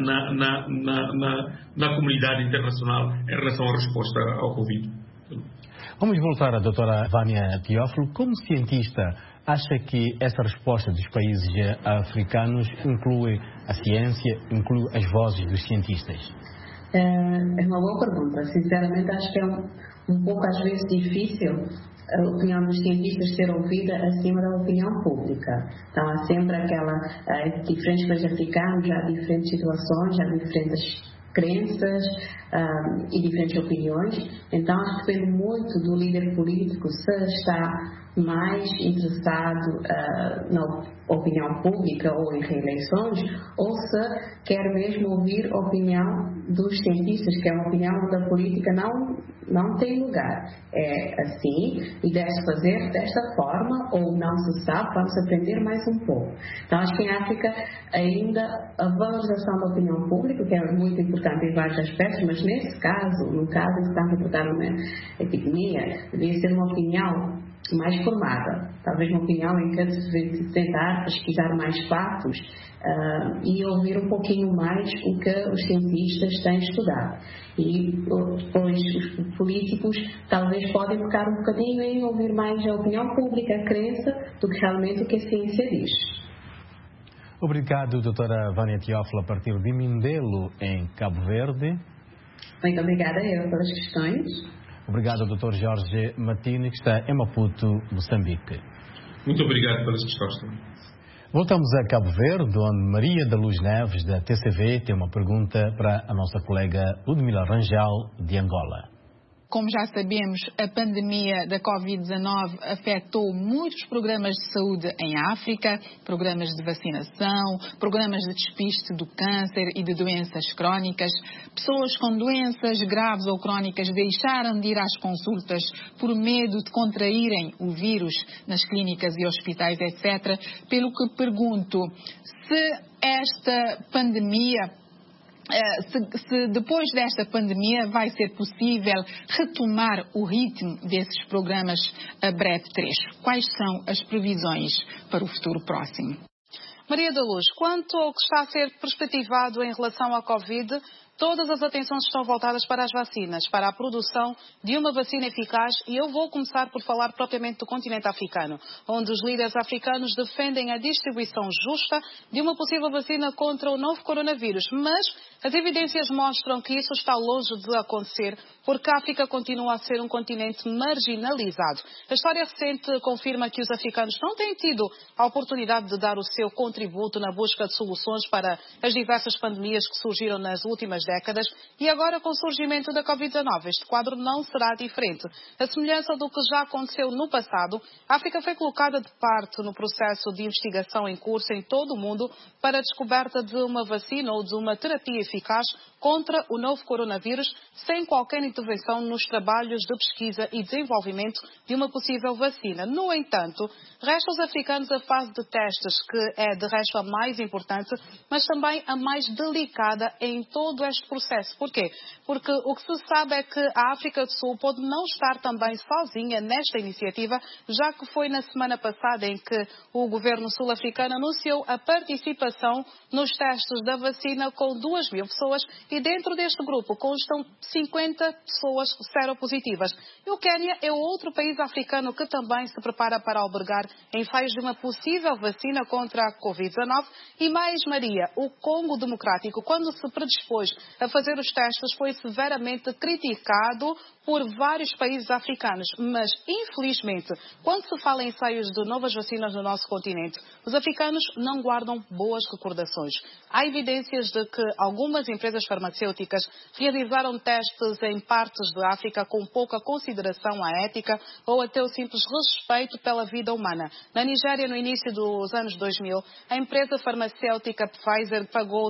[SPEAKER 22] comunidade internacional em relação à resposta ao Covid.
[SPEAKER 2] Vamos voltar à doutora Vânia Teófilo. Como cientista, acha que essa resposta dos países africanos inclui a ciência, inclui as vozes dos cientistas?
[SPEAKER 4] É uma boa pergunta. Sinceramente, acho que é um pouco às vezes difícil a opinião dos cientistas ser ouvida acima da opinião pública. Então há sempre diferentes países africanos, já há diferentes situações, já há diferentes crenças e diferentes opiniões. Então acho que depende muito do líder político se está mais interessado opinião pública ou em reeleições, ou se quer mesmo ouvir a opinião dos cientistas, que é uma opinião da política não tem lugar. É assim e deve fazer desta forma, ou não se sabe, vamos aprender mais um pouco. Então acho que em África ainda a valorização da opinião pública, que é muito importante em vários aspectos, mas nesse caso, no caso em que está a reportar uma epidemia, devia ser uma opinião mais formada, talvez uma opinião em que se tentar pesquisar mais fatos e ouvir um pouquinho mais o que os cientistas têm estudado. E depois os políticos talvez podem focar um bocadinho em ouvir mais a opinião pública, a crença, do que realmente o que a ciência diz.
[SPEAKER 2] Obrigado, doutora Vânia Teófilo, a partir de Mindelo, em Cabo Verde.
[SPEAKER 4] Muito obrigada eu pelas questões.
[SPEAKER 2] Obrigado, Dr. Jorge Matini, que está em Maputo, Moçambique.
[SPEAKER 22] Muito obrigado pelas questões.
[SPEAKER 2] Voltamos a Cabo Verde, onde Maria da Luz Neves, da TCV, tem uma pergunta para a nossa colega Ludmila Rangel, de Angola.
[SPEAKER 17] Como já sabemos, a pandemia da Covid-19 afetou muitos programas de saúde em África, programas de vacinação, programas de despiste do câncer e de doenças crónicas. Pessoas com doenças graves ou crónicas deixaram de ir às consultas por medo de contraírem o vírus nas clínicas e hospitais, etc. Pelo que pergunto, se esta pandemia se depois desta pandemia vai ser possível retomar o ritmo desses programas a breve trecho. Quais são as previsões para o futuro próximo?
[SPEAKER 3] Maria da Luz, quanto ao que está a ser perspectivado em relação à Covid, todas as atenções estão voltadas para as vacinas, para a produção de uma vacina eficaz, e eu vou começar por falar propriamente do continente africano, onde os líderes africanos defendem a distribuição justa de uma possível vacina contra o novo coronavírus, mas as evidências mostram que isso está longe de acontecer, porque a África continua a ser um continente marginalizado. A história recente confirma que os africanos não têm tido a oportunidade de dar o seu contributo na busca de soluções para as diversas pandemias que surgiram nas últimas décadas, e agora, com o surgimento da Covid-19, este quadro não será diferente. A semelhança do que já aconteceu no passado, a África foi colocada de parte no processo de investigação em curso em todo o mundo para a descoberta de uma vacina ou de uma terapia eficaz contra o novo coronavírus, sem qualquer intervenção nos trabalhos de pesquisa e desenvolvimento de uma possível vacina. No entanto, resta aos africanos a fase de testes, que é de resto a mais importante, mas também a mais delicada em todo este processo. Porquê? Porque o que se sabe é que a África do Sul pode não estar também sozinha nesta iniciativa, já que foi na semana passada em que o governo sul-africano anunciou a participação nos testes da vacina com 2.000 pessoas, e dentro deste grupo constam 50 pessoas seropositivas. E o Quênia é outro país africano que também se prepara para albergar ensaios de uma possível vacina contra a Covid-19. E mais, Maria, o Congo Democrático, quando se predispôs a fazer os testes, foi severamente criticado por vários países africanos. Mas, infelizmente, quando se fala em ensaios de novas vacinas no nosso continente, os africanos não guardam boas recordações. Há evidências de que algumas empresas farmacêuticas realizaram testes em partes da África com pouca consideração à ética ou até o simples respeito pela vida humana. Na Nigéria, no início dos anos 2000, a empresa farmacêutica Pfizer pagou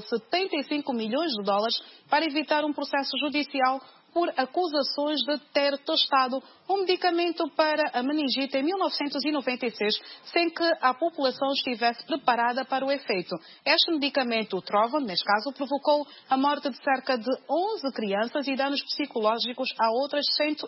[SPEAKER 3] 75 milhões de dólares para evitar um processo judicial por acusações de ter testado um medicamento para a meningite em 1996, sem que a população estivesse preparada para o efeito. Este medicamento, o Trovon, neste caso, provocou a morte de cerca de 11 crianças e danos psicológicos a outras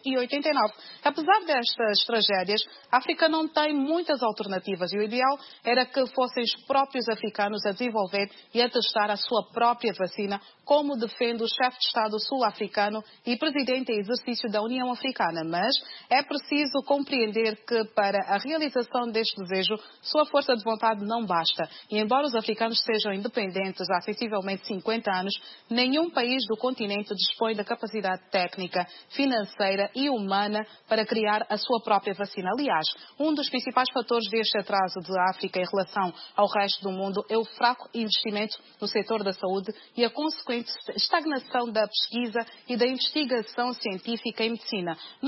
[SPEAKER 3] 189. Apesar destas tragédias, a África não tem muitas alternativas e o ideal era que fossem os próprios africanos a desenvolver e a testar a sua própria vacina, como defende o chefe de Estado sul-africano e presidente em exercício da União Africana. Mas é preciso compreender que para a realização deste desejo, sua força de vontade não basta. E embora os africanos sejam independentes há sensivelmente 50 anos, nenhum país do continente dispõe da capacidade técnica, financeira e humana para criar a sua própria vacina. Aliás, um dos principais fatores deste atraso da África em relação ao resto do mundo é o fraco investimento no setor da saúde e a consequente estagnação da pesquisa e da investigação científica em medicina. Não obstante,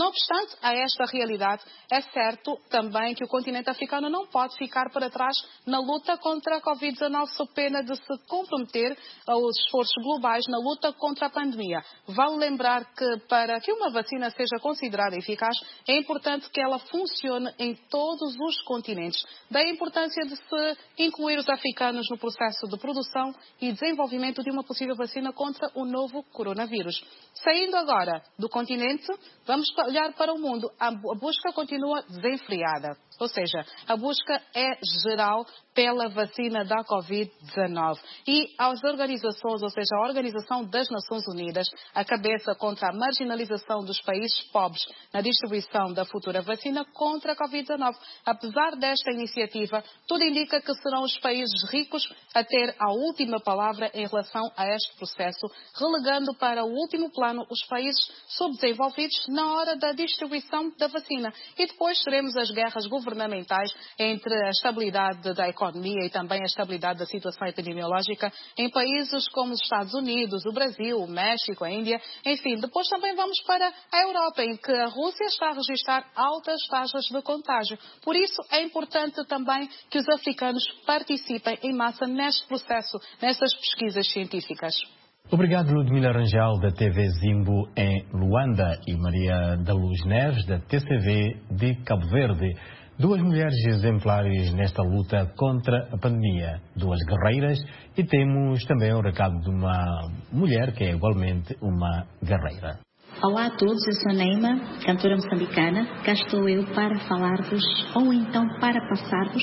[SPEAKER 3] Ante a esta realidade, é certo também que o continente africano não pode ficar para trás na luta contra a Covid-19 sob pena de se comprometer aos esforços globais na luta contra a pandemia. Vale lembrar que para que uma vacina seja considerada eficaz, é importante que ela funcione em todos os continentes. Daí a importância de se incluir os africanos no processo de produção e desenvolvimento de uma possível vacina contra o novo coronavírus. Saindo agora do continente, vamos olhar para o mundo. A busca continua desenfreada. Ou seja, a busca é geral pela vacina da Covid-19. E as organizações, ou seja, a Organização das Nações Unidas, a cabeça contra a marginalização dos países pobres na distribuição da futura vacina contra a Covid-19. Apesar desta iniciativa, tudo indica que serão os países ricos a ter a última palavra em relação a este processo, relegando para o último plano os países subdesenvolvidos na hora da distribuição da vacina. E depois teremos as guerras governamentais entre a estabilidade da economia e também a estabilidade da situação epidemiológica em países como os Estados Unidos, o Brasil, o México, a Índia, enfim. Depois também vamos para a Europa, em que a Rússia está a registrar altas taxas de contágio. Por isso é importante também que os africanos participem em massa neste processo, nestas pesquisas científicas.
[SPEAKER 2] Obrigado, Ludmila Rangel, da TV Zimbo, em Luanda, e Maria da Luz Neves, da TCV de Cabo Verde. Duas mulheres exemplares nesta luta contra a pandemia, duas guerreiras, e temos também o recado de uma mulher que é igualmente uma guerreira.
[SPEAKER 8] Olá a todos, eu sou Neima, cantora moçambicana. Cá estou eu para falar-vos, ou então para passar-vos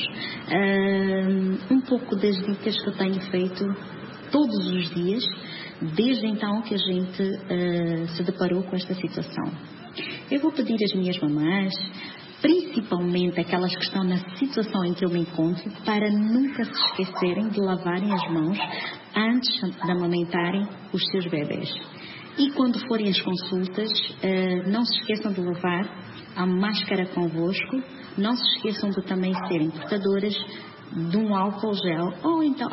[SPEAKER 8] um pouco das dicas que eu tenho feito todos os dias, desde então que a gente se deparou com esta situação. Eu vou pedir às minhas mamães, principalmente aquelas que estão na situação em que eu me encontro, para nunca se esquecerem de lavarem as mãos antes de amamentarem os seus bebés. E quando forem às consultas, não se esqueçam de levar a máscara convosco, não se esqueçam de também serem portadoras de um álcool gel, ou então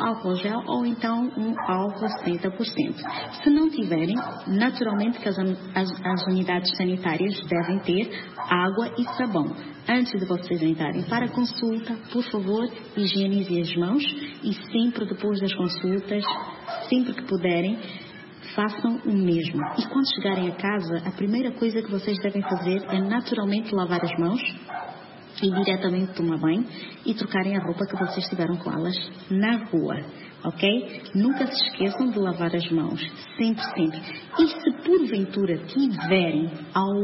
[SPEAKER 8] um álcool 70%. Se não tiverem, naturalmente que as unidades sanitárias devem ter água e sabão. Antes de vocês entrarem para a consulta, por favor, higienizem as mãos e sempre depois das consultas, sempre que puderem, façam o mesmo. E quando chegarem a casa, a primeira coisa que vocês devem fazer é naturalmente lavar as mãos e diretamente tomar banho e trocarem a roupa que vocês tiveram com elas na rua, ok? Nunca se esqueçam de lavar as mãos, sempre, sempre. E se porventura tiverem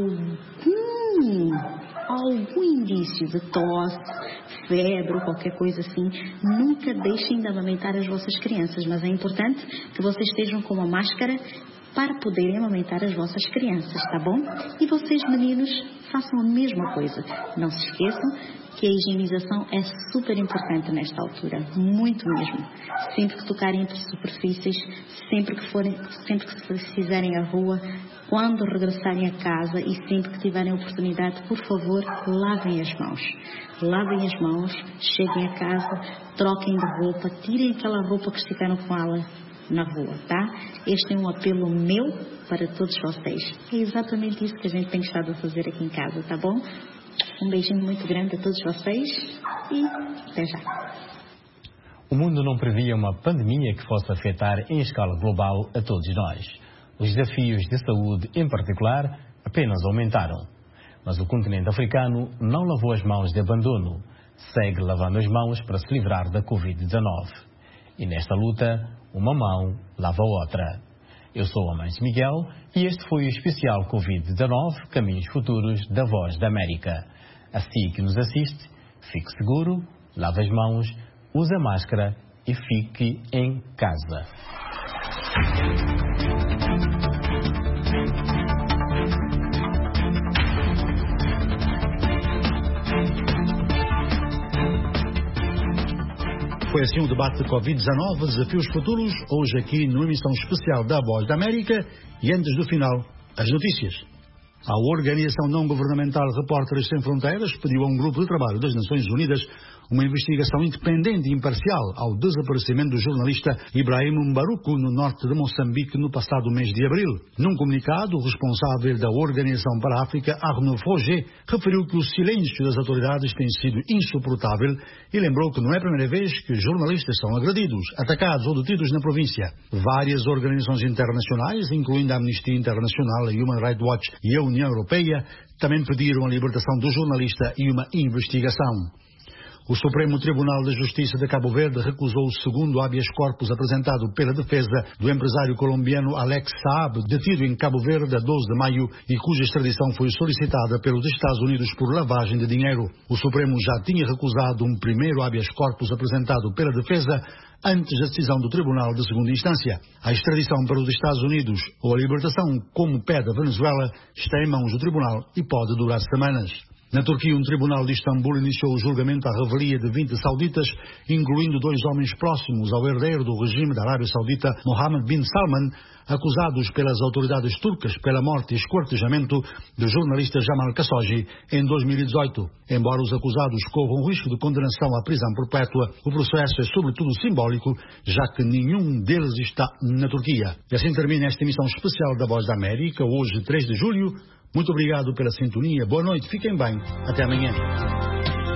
[SPEAKER 8] algum indício de tosse, febre ou qualquer coisa assim, nunca deixem de amamentar as vossas crianças, mas é importante que vocês estejam com uma máscara para poderem amamentar as vossas crianças, tá bom? E vocês, meninos, façam a mesma coisa. Não se esqueçam que a higienização é super importante nesta altura, muito mesmo. Sempre que tocarem entre superfícies, sempre que fizerem a rua, quando regressarem a casa e sempre que tiverem a oportunidade, por favor, lavem as mãos. Lavem as mãos, cheguem a casa, troquem de roupa, tirem aquela roupa que estiveram com ela na rua, tá? Este é um apelo meu para todos vocês. É exatamente isso que a gente tem estado a fazer aqui em casa, tá bom? Um beijinho muito grande a todos vocês e até já.
[SPEAKER 2] O mundo não previa uma pandemia que fosse afetar em escala global a todos nós. Os desafios de saúde, em particular, apenas aumentaram. Mas o continente africano não lavou as mãos de abandono. Segue lavando as mãos para se livrar da Covid-19. E nesta luta, uma mão lava a outra. Eu sou Amâncio Miguel e este foi o especial Covid-19 Caminhos Futuros da Voz da América. Assim que nos assiste, fique seguro, lave as mãos, use a máscara e fique em casa.
[SPEAKER 1] Foi assim o debate de Covid-19, desafios futuros, hoje aqui numa emissão especial da Voz da América e antes do final, as notícias. A Organização Não Governamental Repórteres Sem Fronteiras pediu a um grupo de trabalho das Nações Unidas uma investigação independente e imparcial ao desaparecimento do jornalista Ibrahim Mbaruku no norte de Moçambique no passado mês de abril. Num comunicado, o responsável da Organização para a África, Arnaud Froger, referiu que o silêncio das autoridades tem sido insuportável e lembrou que não é a primeira vez que jornalistas são agredidos, atacados ou detidos na província. Várias organizações internacionais, incluindo a Amnistia Internacional, a Human Rights Watch e a União Europeia, também pediram a libertação do jornalista e uma investigação. O Supremo Tribunal de Justiça de Cabo Verde recusou o segundo habeas corpus apresentado pela defesa do empresário colombiano Alex Saab, detido em Cabo Verde a 12 de maio e cuja extradição foi solicitada pelos Estados Unidos por lavagem de dinheiro. O Supremo já tinha recusado um primeiro habeas corpus apresentado pela defesa antes da decisão do Tribunal de Segunda Instância. A extradição para os Estados Unidos ou a libertação, como pede a Venezuela, está em mãos do Tribunal e pode durar semanas. Na Turquia, um tribunal de Istambul iniciou o julgamento à revelia de 20 sauditas, incluindo 2 homens próximos ao herdeiro do regime da Arábia Saudita, Mohammed bin Salman, acusados pelas autoridades turcas pela morte e esquartejamento do jornalista Jamal Khashoggi em 2018. Embora os acusados corram risco de condenação à prisão perpétua, o processo é sobretudo simbólico, já que nenhum deles está na Turquia. E assim termina esta emissão especial da Voz da América, hoje 3 de julho. Muito obrigado pela sintonia, boa noite, fiquem bem, até amanhã.